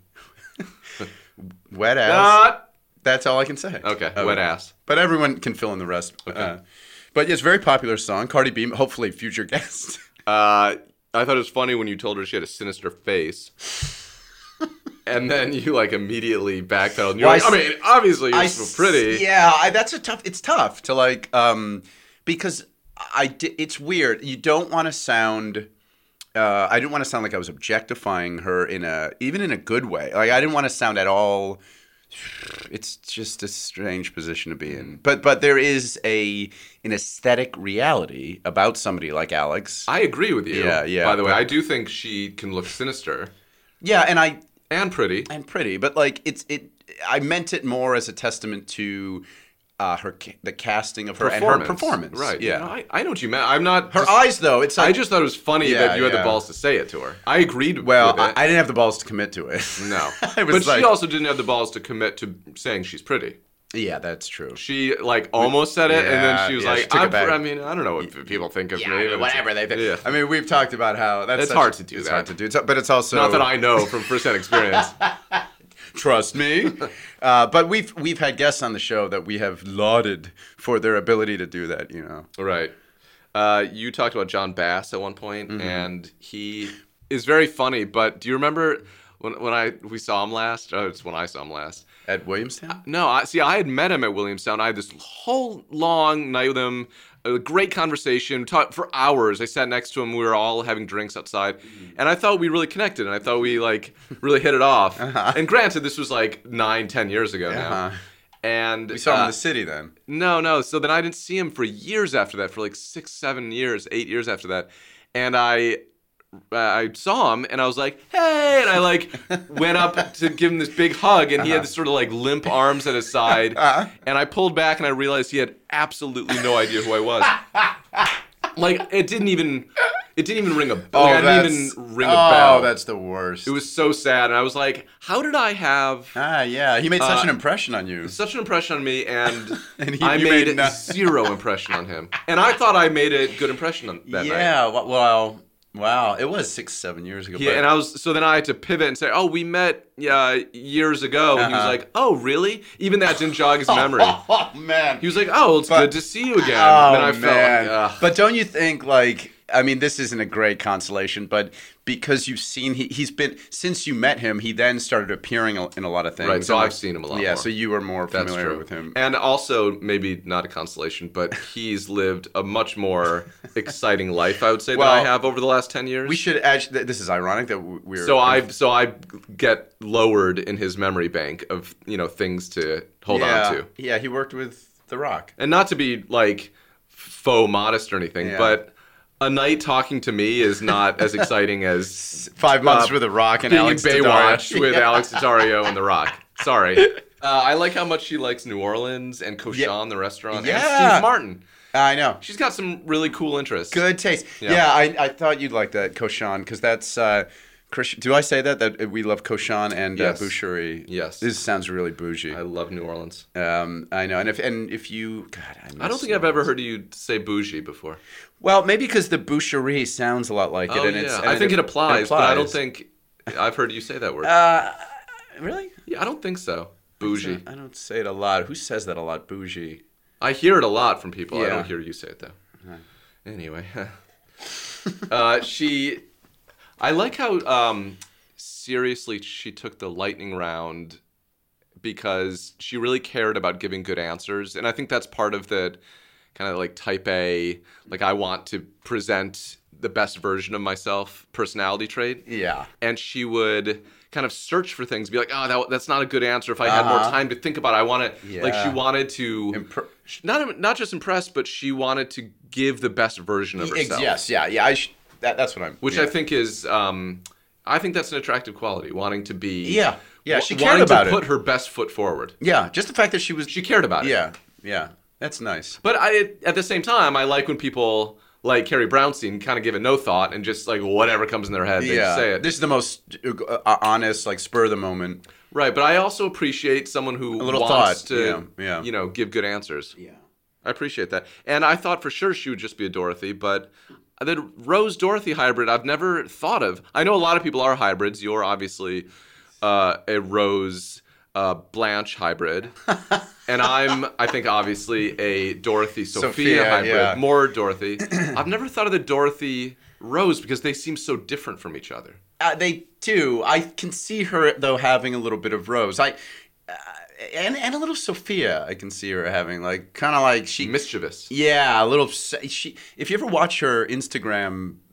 wet ass. Not. That's all I can say. Okay, wet ass. But everyone can fill in the rest. Okay. Uh, but it's a very popular song. Cardi B, hopefully future guest. Uh, I thought it was funny when you told her she had a sinister face. And then you like immediately backpedaled. And you're Well, like, I I, s- mean, obviously you're I so s- pretty. Yeah, I, that's a tough. It's tough to like, um, because I. di- It's weird. You don't want to sound. Uh, I didn't want to sound like I was objectifying her in a, even in a good way. Like I didn't want to sound at all It's just a strange position to be in. But but there is a an aesthetic reality about somebody like Alex. I agree with you. Yeah, yeah, By the way, but- I do think she can look sinister Yeah, and I and pretty. and pretty, but like it's it. I meant it more as a testament to uh, her ca- the casting of her and her performance. Right. Yeah. You know, I, I know what you meant. I'm not. Her just- eyes, though, it's like I just thought it was funny Yeah, that you had yeah. the balls to say it to her. I agreed well, with I, it. I didn't have the balls to commit to it. no. I was but like, she also didn't have the balls to commit to saying she's pretty. yeah, that's true. She like almost said it, and then Yeah, she was yeah, she like, took it "I'm." back. Pr- I mean, I don't know what people think of Yeah, me. I mean, but it's- whatever they think. Yeah. I mean, we've talked about how that's It's such- hard to do It's that. hard to do, It's- but it's also Not that I know from firsthand experience. Trust me. Uh, but we've we've had guests on the show that we have lauded for their ability to do that. You know. Right. Uh, you talked about John Bass at one point, Mm-hmm. and he is very funny. But do you remember when when I we saw him last? Oh, it's when I saw him last. At Williamstown. No, I see. I had met him at Williamstown. I had this whole long night with him. A great conversation. Talked for hours. I sat next to him. We were all having drinks outside, and I thought we really connected. And I thought we like really hit it off. Uh-huh. And granted, this was like nine, ten years ago now. Uh-huh. And We saw him uh, in the city then. No, no. So then I didn't see him for years after that, for like six, seven years, eight years after that. And I uh, I saw him and I was like, hey, and I like went up to give him this big hug, and he had this sort of like limp arms at his side. Uh-huh. And I pulled back and I realized he had absolutely no idea who I was. Like it didn't even it didn't even ring a bell. Like, I didn't even ring a oh, bell. that's the worst. It was so sad, and I was like, how did I have ah, yeah. He made such Uh, an impression on you. such an impression on me, and, And he- I you made, made no- zero impression on him. And I thought I made a good impression on that night. yeah. wa- Well, wow. It was six, seven years ago. Yeah, but- and I was so then I had to pivot and say, "Oh, we met uh, years ago." And he was Uh-huh. like, "Oh, really?" Even that didn't jog his memory. Oh man. He was like, "Oh, it's But- good to see you again." Oh and then I man. felt like, Ugh. But don't you think like I mean this isn't a great consolation, but because you've seen he he's been since you met him, he then started appearing in a lot of things. Right, so And, I've like, seen him a lot Yeah, more. so you were more That's familiar true with him. And also, maybe not a consolation, but he's lived a much more exciting life, I would say, Well, than I have over the last ten years. We should actually. This is ironic that we're. So I so I get lowered in his memory bank of you know things to hold yeah, on to, Yeah, he worked with The Rock. and not to be like faux modest or anything, Yeah. but a night talking to me is not as exciting as Five months uh, with The Rock and being Alex in Baywatch Daddario. with Yeah. Alex Daddario and The Rock. Sorry. Uh, I like how much she likes New Orleans and Cochin, Yeah. the restaurant, and Yeah. Steve Martin. I know. She's got some really cool interests. Good taste. Yeah. Yeah, I, I thought you'd like that Cochin because that's. Uh, Christian, do I say that that we love Cochin and Yes. uh, Boucherie? Yes. This sounds really bougie. I love New Orleans. Um, I know, and if and if you, God, I, I don't miss think I've New ever Orleans. heard you say bougie before. Well, maybe because the Boucherie sounds a lot like it, Oh, and yeah. it's. and I think it, applies, but I don't applies. think I've heard you say that word. Uh, really? yeah, I don't think so. Bougie. I don't say it a lot. Who says that a lot? Bougie. I hear it a lot from people. I Yeah. don't hear you say it though. Anyway, uh, she. I like how um, seriously she took the lightning round because she really cared about giving good answers, and I think that's part of the kind of like type A, like I want to present the best version of myself personality trait. Yeah. And she would kind of search for things, be like, oh, that, that's not a good answer. If I had more Uh-huh. time to think about it, I want to, like, she Yeah. wanted to, Impr- not not just impress, but she wanted to give the best version of herself. Yes. Yeah. Yeah. I sh- that, that's what I'm. Which yeah. I think is, um, I think that's an attractive quality, wanting to be, Yeah. Yeah. She wa- cared wanting about to it. put her best foot forward. Yeah. Just the fact that she was. She cared about it. Yeah. Yeah. That's nice. But I, at the same time, I like when people like Carrie Brownstein kind of give it no thought and just like whatever comes in their head, they yeah. just say it. This is the most uh, honest, like spur of the moment. Right, but I also appreciate someone who A little wants thought, to, yeah, yeah. you know, give good answers. Yeah. I appreciate that. And I thought for sure she would just be a Dorothy, but the Rose-Dorothy hybrid I've never thought of. I know a lot of people are hybrids. You're obviously uh, a Rose uh, Blanche hybrid. And I'm, I think, obviously a Dorothy Sophia, Sophia, hybrid. yeah. More Dorothy. I've never thought of the Dorothy Rose because they seem so different from each other. Uh, they do. I can see her though having a little bit of Rose. I uh, and and a little Sophia. I can see her having like kind of like she. Mischievous. Yeah, a little. She. If you ever watch her Instagram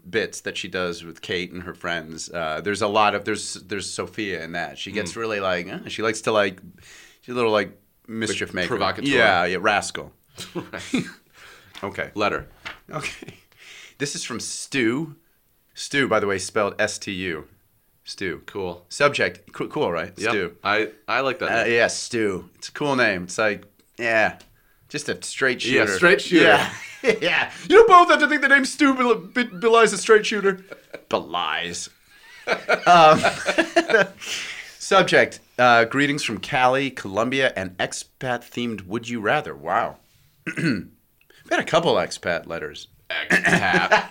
bits that she does with Kate and her friends. Uh, there's a lot of there's there's Sophia in that. She gets really like uh, she likes to like she's a little like mischief Like maker. provocateur. Yeah, yeah, rascal. Right. Okay. Letter. Okay. This is from Stu. Stu, by the way, spelled S T U. Stu. Cool. Subject. Cool, cool right? Yep. Stu. I, I like that. Uh, name. yeah, Stu. It's a cool name. It's like, yeah, just a straight shooter. Yeah, straight shooter. Yeah. Yeah. You don't both have to think the name Stu bel- be- belies a straight shooter. Belies. um, subject. Uh, greetings from Cali, Colombia, and expat-themed Would You Rather. Wow. We've had a couple expat letters. Expat.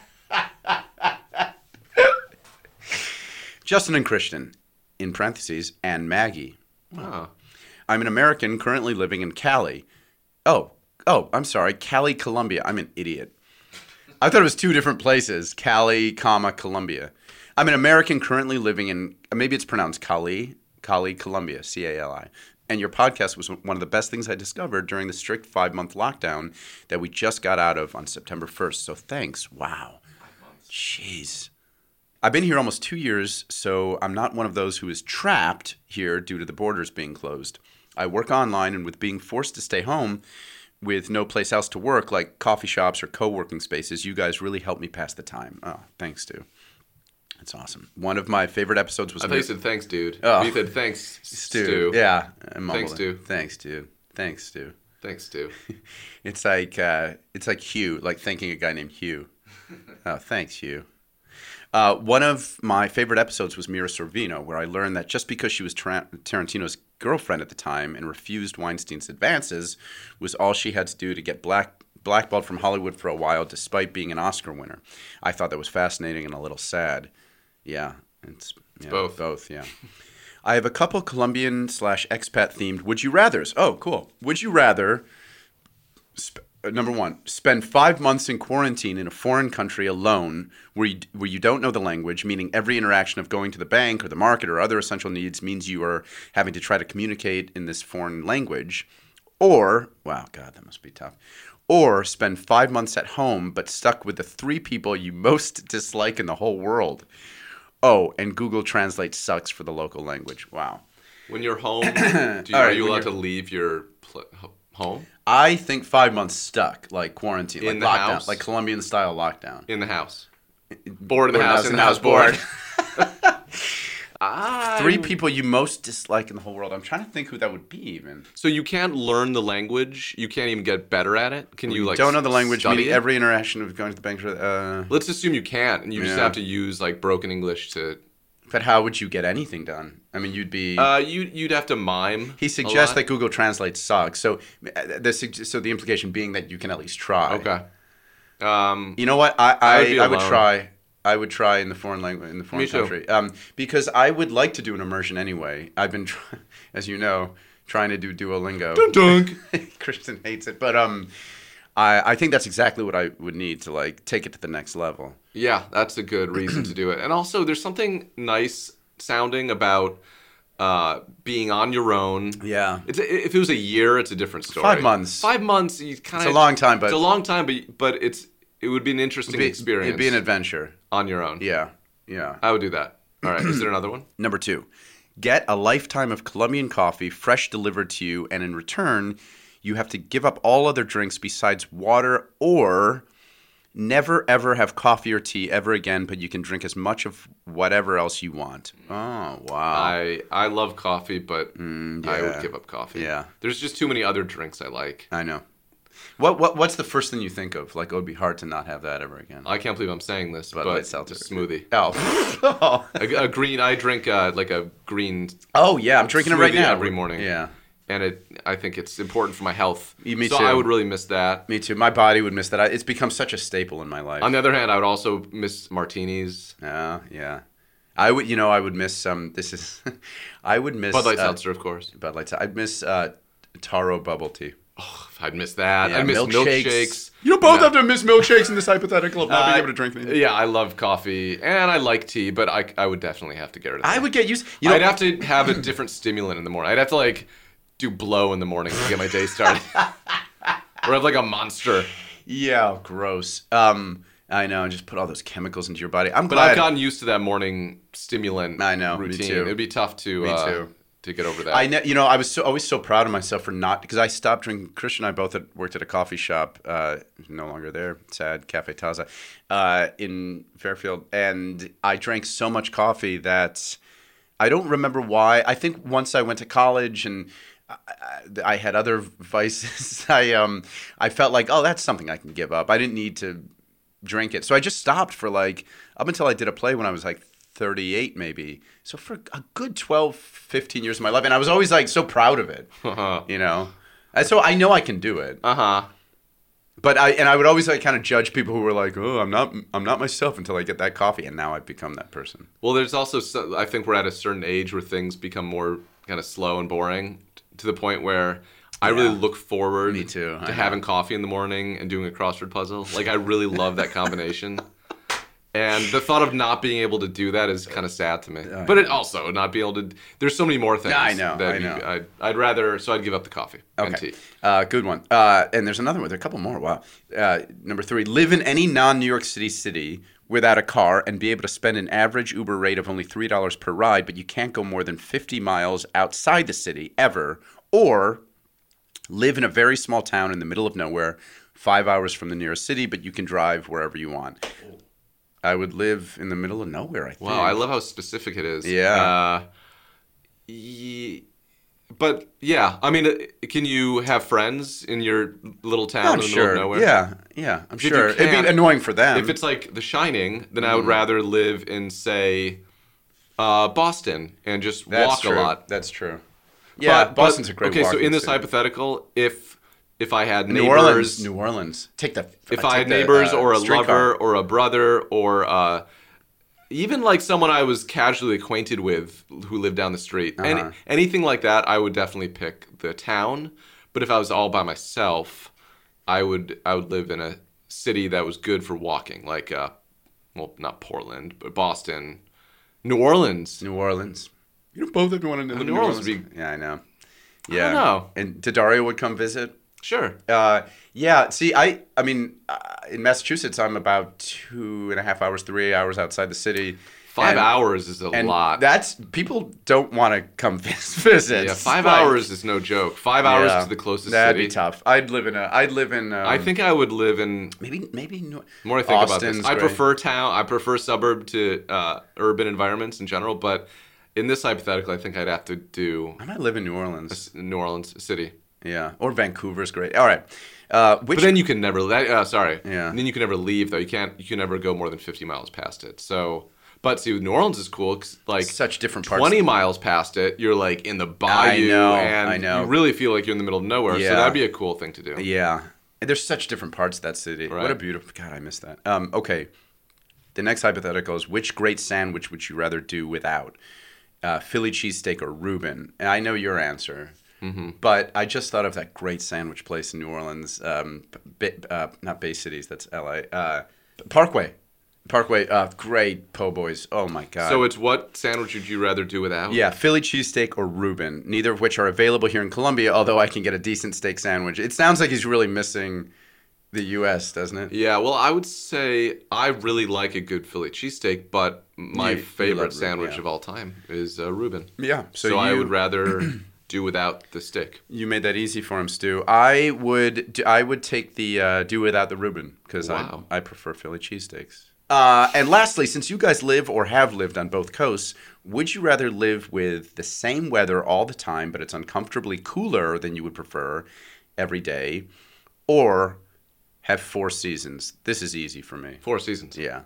Justin and Christian, in parentheses, and Maggie. Oh. I'm an American currently living in Cali. Oh, oh, I'm sorry, Cali, Colombia. I'm an idiot. I thought it was two different places, Cali, comma, Colombia. I'm an American currently living in, maybe it's pronounced Cali, Cali, Colombia, C A L I. And your podcast was one of the best things I discovered during the strict five-month lockdown that we just got out of on September first. So thanks. Wow. Jeez. I've been here almost two years, so I'm not one of those who is trapped here due to the borders being closed. I work online, and with being forced to stay home with no place else to work, like coffee shops or co-working spaces, you guys really helped me pass the time. Oh, thanks, Stu. That's awesome. One of my favorite episodes was... I thought you said thanks, dude. Oh. You said thanks, Stu. Stu. Yeah. I mumbled Thanks, it. Stu. Thanks, Stu. Thanks, Stu. Thanks, Stu. It's like uh, it's like Hugh, like thanking a guy named Hugh. Oh, thanks, Hugh. Uh, one of my favorite episodes was Mira Sorvino, where I learned that just because she was Tar- Tarantino's girlfriend at the time and refused Weinstein's advances was all she had to do to get black blackballed from Hollywood for a while, despite being an Oscar winner. I thought that was fascinating and a little sad. Yeah, it's, yeah, both. Both, yeah. I have a couple Colombian slash expat themed Would You Rathers. Oh, cool. Would you rather... Sp- Number one, spend five months in quarantine in a foreign country alone where you, where you don't know the language, meaning every interaction of going to the bank or the market or other essential needs means you are having to try to communicate in this foreign language. Or, wow, God, that must be tough. Or spend five months at home but stuck with the three people you most dislike in the whole world. Oh, and Google Translate sucks for the local language. Wow. When you're home, do you, All are right, you when allowed you're- to leave your pl- home? I think five months stuck, like quarantine, In like the lockdown, house? like Colombian style lockdown. In the house. Bored in the Bored house, in the house, bored. Three people you most dislike in the whole world. I'm trying to think who that would be even. So you can't learn the language? You can't even get better at it? Can you, like, Don't know the language, study meaning it? every interaction of going to the bank. Uh, Let's assume you can't, and you just Yeah. have to use, like, broken English to... but how would you get anything done? I mean, you'd be... Uh, you, you'd have to mime he a suggests lot. that Google Translate sucks. So uh, the, sug- so the implication being that you can at least try. Okay. Um, You know what? I I, I I, would be would alone. try. I would try in the foreign language in the foreign Me too. country. Um, because I would like to do an immersion anyway. I've been, try- as you know, trying to do Duolingo. dunk. Christian hates it, but um, I I think that's exactly what I would need to like take it to the next level. Yeah, that's a good reason to do it. And also, there's something nice sounding about uh, being on your own. Yeah. It's if it was a year, it's a different story. Five months. Five months. You kind of. It's a long time, but- it's a long time, but but it's it would be an interesting It'd be, experience. it'd be an adventure. on your own. Yeah, yeah. I would do that. All right. Is there another one? Number two, get a lifetime of Colombian coffee fresh delivered to you, and in return, you have to give up all other drinks besides water, or never ever have coffee or tea ever again, but you can drink as much of whatever else you want. Oh, wow. I I love coffee, but I Mm, yeah. would give up coffee. Yeah. There's just too many other drinks I like. I know. What what what's the first thing you think of? Like, it would be hard to not have that ever again. I can't believe I'm saying this, Bud but Light Seltzer. smoothie. Oh. A, a green. I drink uh, like a green. Oh, yeah, I'm drinking it right smoothie now. every morning. Yeah. And it, I think it's important for my health. Yeah, me so too. I would really miss that. Me too. My body would miss that. I- It's become such a staple in my life. On the other hand, I would also miss martinis. Oh, yeah. I would, you know, I would miss some. Um, this is, I would miss Bud Light uh, Seltzer, of course. Bud Light. I'd miss uh, taro bubble tea. Oh, I'd miss that. Yeah, I'd miss milkshakes. milkshakes. You don't both No. have to miss milkshakes in this hypothetical of not being Uh, able to drink anything. Yeah, I love coffee and I like tea, but I, I would definitely have to get rid of it. I would get used. You know, I'd have to have a different stimulant in the morning. I'd have to like do blow in the morning to get my day started, or have like a monster. Yeah, gross. Um, I know, and just put all those chemicals into your body. I'm But glad. I've gotten used to that morning stimulant I know, me routine. too. It'd be tough to Me uh, too. to get over that. I know, you know, I was so, always so proud of myself for not, because I stopped drinking. Christian and I both had worked at a coffee shop, uh, no longer there, sad, Cafe Taza, uh, in Fairfield, and I drank so much coffee that I don't remember why. I think once I went to college and I, I had other vices, I um, I felt like, oh, that's something I can give up. I didn't need to drink it, so I just stopped for like up until I did a play when I was like thirty-eight maybe. So for a good twelve, fifteen years of my life. And I was always like so proud of it, uh-huh. you know? And so I know I can do it. Uh-huh. But I, and I would always like kind of judge people who were like, oh, I'm not, I'm not myself until I get that coffee. And now I've become that person. Well, there's also, so, I think we're at a certain age where things become more kind of slow and boring to the point where I Yeah. really look forward Me too. I to know. having coffee in the morning and doing a crossword puzzle. Like, I really love that combination. And the thought of not being able to do that is kind of sad to me. I But it know. also not being able to. There's so many more things. Yeah, I know, That I you- know. I'd, I'd rather. So I'd give up the coffee and Okay. tea. Uh, good one. Uh, and there's another one. There are a couple more. Wow. Uh, number three, live in any non-New York City city without a car and be able to spend an average Uber rate of only three dollars per ride, but you can't go more than fifty miles outside the city ever. Or live in a very small town in the middle of nowhere, five hours from the nearest city, but you can drive wherever you want. I would live in the middle of nowhere, I think. Wow, I love how specific it is. Yeah. Uh, ye- but yeah, I mean, uh, can you have friends in your little town I'm in the sure. middle of nowhere? Yeah, yeah, I'm If you sure. It'd can't- be annoying for them. If it's like The Shining, then Mm. I would rather live in, say, uh, Boston and just That's walk true. a lot. That's true. Yeah, But- Boston's but- a great Okay, so walking in this city. hypothetical, if if I had New neighbors, Orleans, New Orleans. Take the. if take I had the, neighbors uh, or a streetcar. lover or a brother or uh, even like someone I was casually acquainted with who lived down the street, Uh-huh. any, anything like that, I would definitely pick the town. But if I was all by myself, I would I would live in a city that was good for walking, like uh, well, not Portland, but Boston, New Orleans. New Orleans. You know, both of you want to live in New New Orleans Orleans. would be- Yeah, I know. I Yeah. don't know. And Daddario would come visit. Sure. Uh, yeah. See, I, I mean, uh, in Massachusetts, I'm about two and a half hours, three hours outside the city. Five And- hours is a And lot. that's people don't want to come visit. yeah, five Like, hours is no joke. Five hours yeah, to the closest That'd city. be tough. I'd live in a. I'd live in. Um, I think I would live in. maybe maybe New- More I think about Austin's this. I great. prefer town. I prefer suburb to uh, urban environments in general. But in this hypothetical, I think I'd have to do I might live in New Orleans. New Orleans City. Yeah, or Vancouver's great. All right. Uh, which But then you can never. That, uh, sorry. Yeah. And then you can never leave though. You can't. You can never go more than fifty miles past it. So. But see, New Orleans is cool. 'Cause, like such different parts. twenty miles past it, you're like in the bayou, know, and I know. you really feel like you're in the middle of nowhere. Yeah. So that'd be a cool thing to do. Yeah. And there's such different parts of that city. What a Right. beautiful. God, I miss that. Um, okay. The next hypothetical is which great sandwich would you rather do without? Uh, Philly cheesesteak or Reuben? And I know your answer. Mm-hmm. But I just thought of that great sandwich place in New Orleans. Um, Bay, uh, not Bay Cities, that's L A. Uh, Parkway. Parkway, uh, great po' boys. Oh my God. So it's what sandwich would you rather do without? Yeah, Philly cheesesteak or Reuben, neither of which are available here in Columbia, although I can get a decent steak sandwich. It sounds like he's really missing the U S, doesn't it? Yeah, well, I would say I really like a good Philly cheesesteak, but my You- you love favorite Reuben, sandwich yeah. of all time is uh, Reuben. Yeah. So, So, I you- would rather do without the stick. You made that easy for him, Stu. I would do- I would take the uh, do without the Reuben because Wow. I, I prefer Philly cheesesteaks. Uh, and lastly, since you guys live or have lived on both coasts, would you rather live with the same weather all the time, but it's uncomfortably cooler than you would prefer every day, or have four seasons? This is easy for me. Four seasons. Yeah.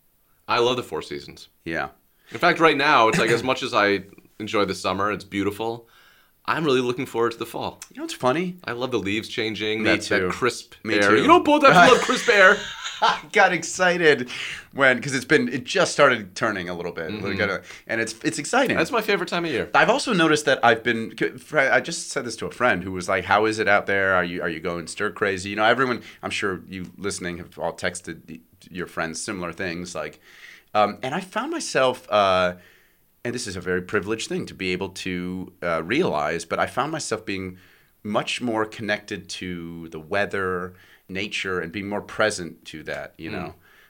I love the four seasons. Yeah. In fact, right now, it's like as much as I enjoy the summer, it's beautiful. I'm really looking forward to the fall. You know what's funny? I love the leaves changing, Me that, too. that crisp Me air. too. You know, both of us love crisp air. I got excited when because it's been it just started turning a little bit, mm-hmm. and it's it's exciting. That's my favorite time of year. I've also noticed that I've been. I just said this to a friend who was like, "How is it out there? Are you are you going stir crazy?" You know, everyone. I'm sure you listening have all texted your friends similar things, like, um, and I found myself. Uh, and this is a very privileged thing to be able to uh, realize, but I found myself being much more connected to the weather, nature, and being more present to that, you know.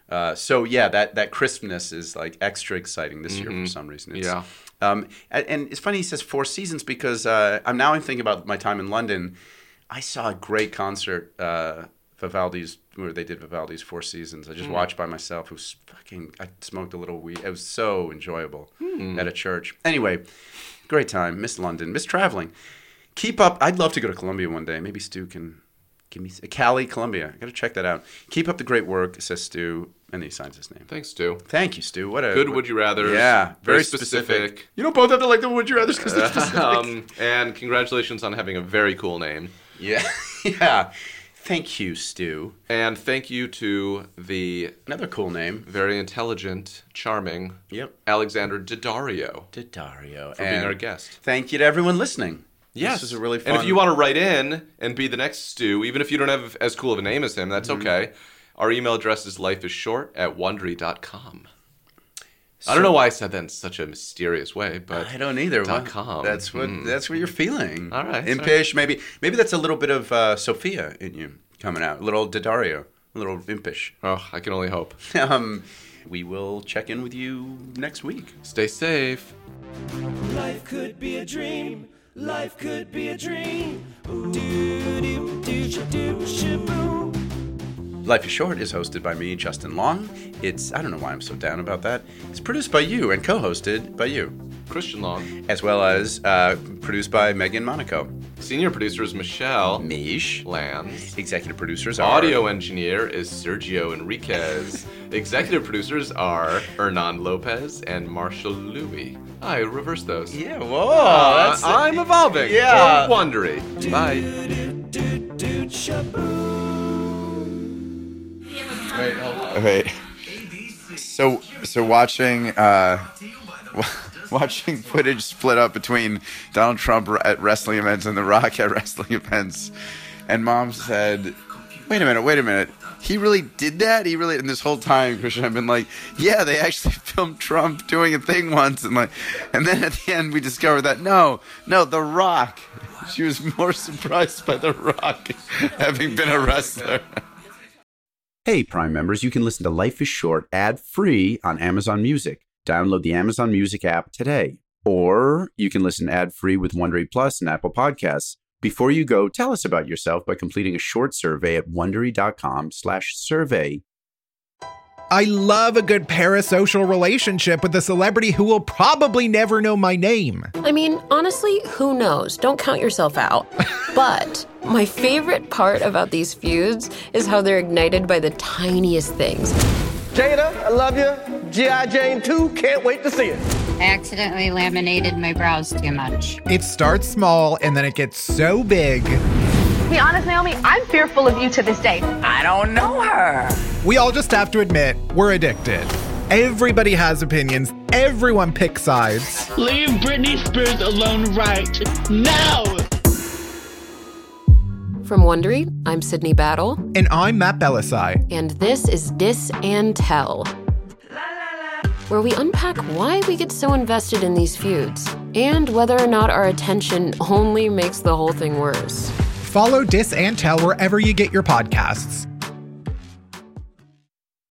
Uh, so yeah, that that crispness is like extra exciting this year for some reason. It's, Yeah. Um, and, and it's funny he says four seasons because uh, I'm now I'm thinking about my time in London. I saw a great concert, uh, Vivaldi's, where they did Vivaldi's Four Seasons. I just watched by myself. It was fucking. I smoked a little weed. It was so enjoyable at a church. Anyway, great time. Miss London. Miss traveling. Keep up. I'd love to go to Colombia one day. Maybe Stu can give me Cali, Colombia. I got to check that out. Keep up the great work, says Stu, and then he signs his name. Thanks, Stu. Thank you, Stu. What a Good would you rather. Yeah, very, Very specific. specific. You don't both have to like the would you rather's because they're specific. Um, and congratulations on having a very cool name. Yeah, yeah. Thank you, Stu. And thank you to the Another cool name. very intelligent, charming Yep. Alexander Daddario Daddario. for being our guest. Thank you to everyone listening. Yes. This was a really fun. And if you want to write in and be the next Stu, even if you don't have as cool of a name as him, that's okay. Our email address is lifeisshort at wondery dot com. I don't know why I said that in such a mysterious way, but I don't either. Dot Well, com. That's what Mm. that's what you're feeling. All right, Impish, maybe maybe that's a little bit of uh, Sophia in you coming out. A little Daddario, a little impish. Oh, I can only hope. Um, we will check in with you next week. Stay safe. Life could be a dream. Life could be a dream. Ooh, doo doo doo doo shaboom. Life is Short is hosted by me, Justin Long. It's, I don't know why I'm so down about that. It's produced by you and co-hosted by you, Christian Long. as well as uh, produced by Megan Monaco. Senior producer is Michelle Mish. Lands. Executive producers are... Audio engineer is Sergio Enriquez. Executive producers are Hernan Lopez and Marshall Louis. I reversed those. Yeah, whoa. Uh, that's I'm evolving. Yeah. For Wondery. Bye. Doo doo shaboom. Wait. So, so watching, uh, watching footage split up between Donald Trump at wrestling events and The Rock at wrestling events, and Mom said, "Wait a minute, wait a minute. He really did that? He really?" And this whole time, Christian, I've been like, "Yeah, they actually filmed Trump doing a thing once," and like, and then at the end we discovered that no, no, The Rock. She was more surprised by The Rock having been a wrestler. Hey, Prime members, you can listen to Life is Short ad-free on Amazon Music. Download the Amazon Music app today. Or you can listen ad-free with Wondery Plus and Apple Podcasts. Before you go, tell us about yourself by completing a short survey at wondery.com slash survey. I love a good parasocial relationship with a celebrity who will probably never know my name. I mean, honestly, who knows? Don't count yourself out. But my favorite part about these feuds is how they're ignited by the tiniest things. Jada, I love you. G I. Jane two, can't wait to see it. I accidentally laminated my brows too much. It starts small and then it gets so big. To be honest, Naomi, I'm fearful of you to this day. I don't know her. We all just have to admit, we're addicted. Everybody has opinions. Everyone picks sides. Leave Britney Spears alone right now. From Wondery, I'm Sydney Battle. And I'm Matt Belisai. And this is Dis and Tell, where we unpack why we get so invested in these feuds and whether or not our attention only makes the whole thing worse. Follow Dis and Tell wherever you get your podcasts.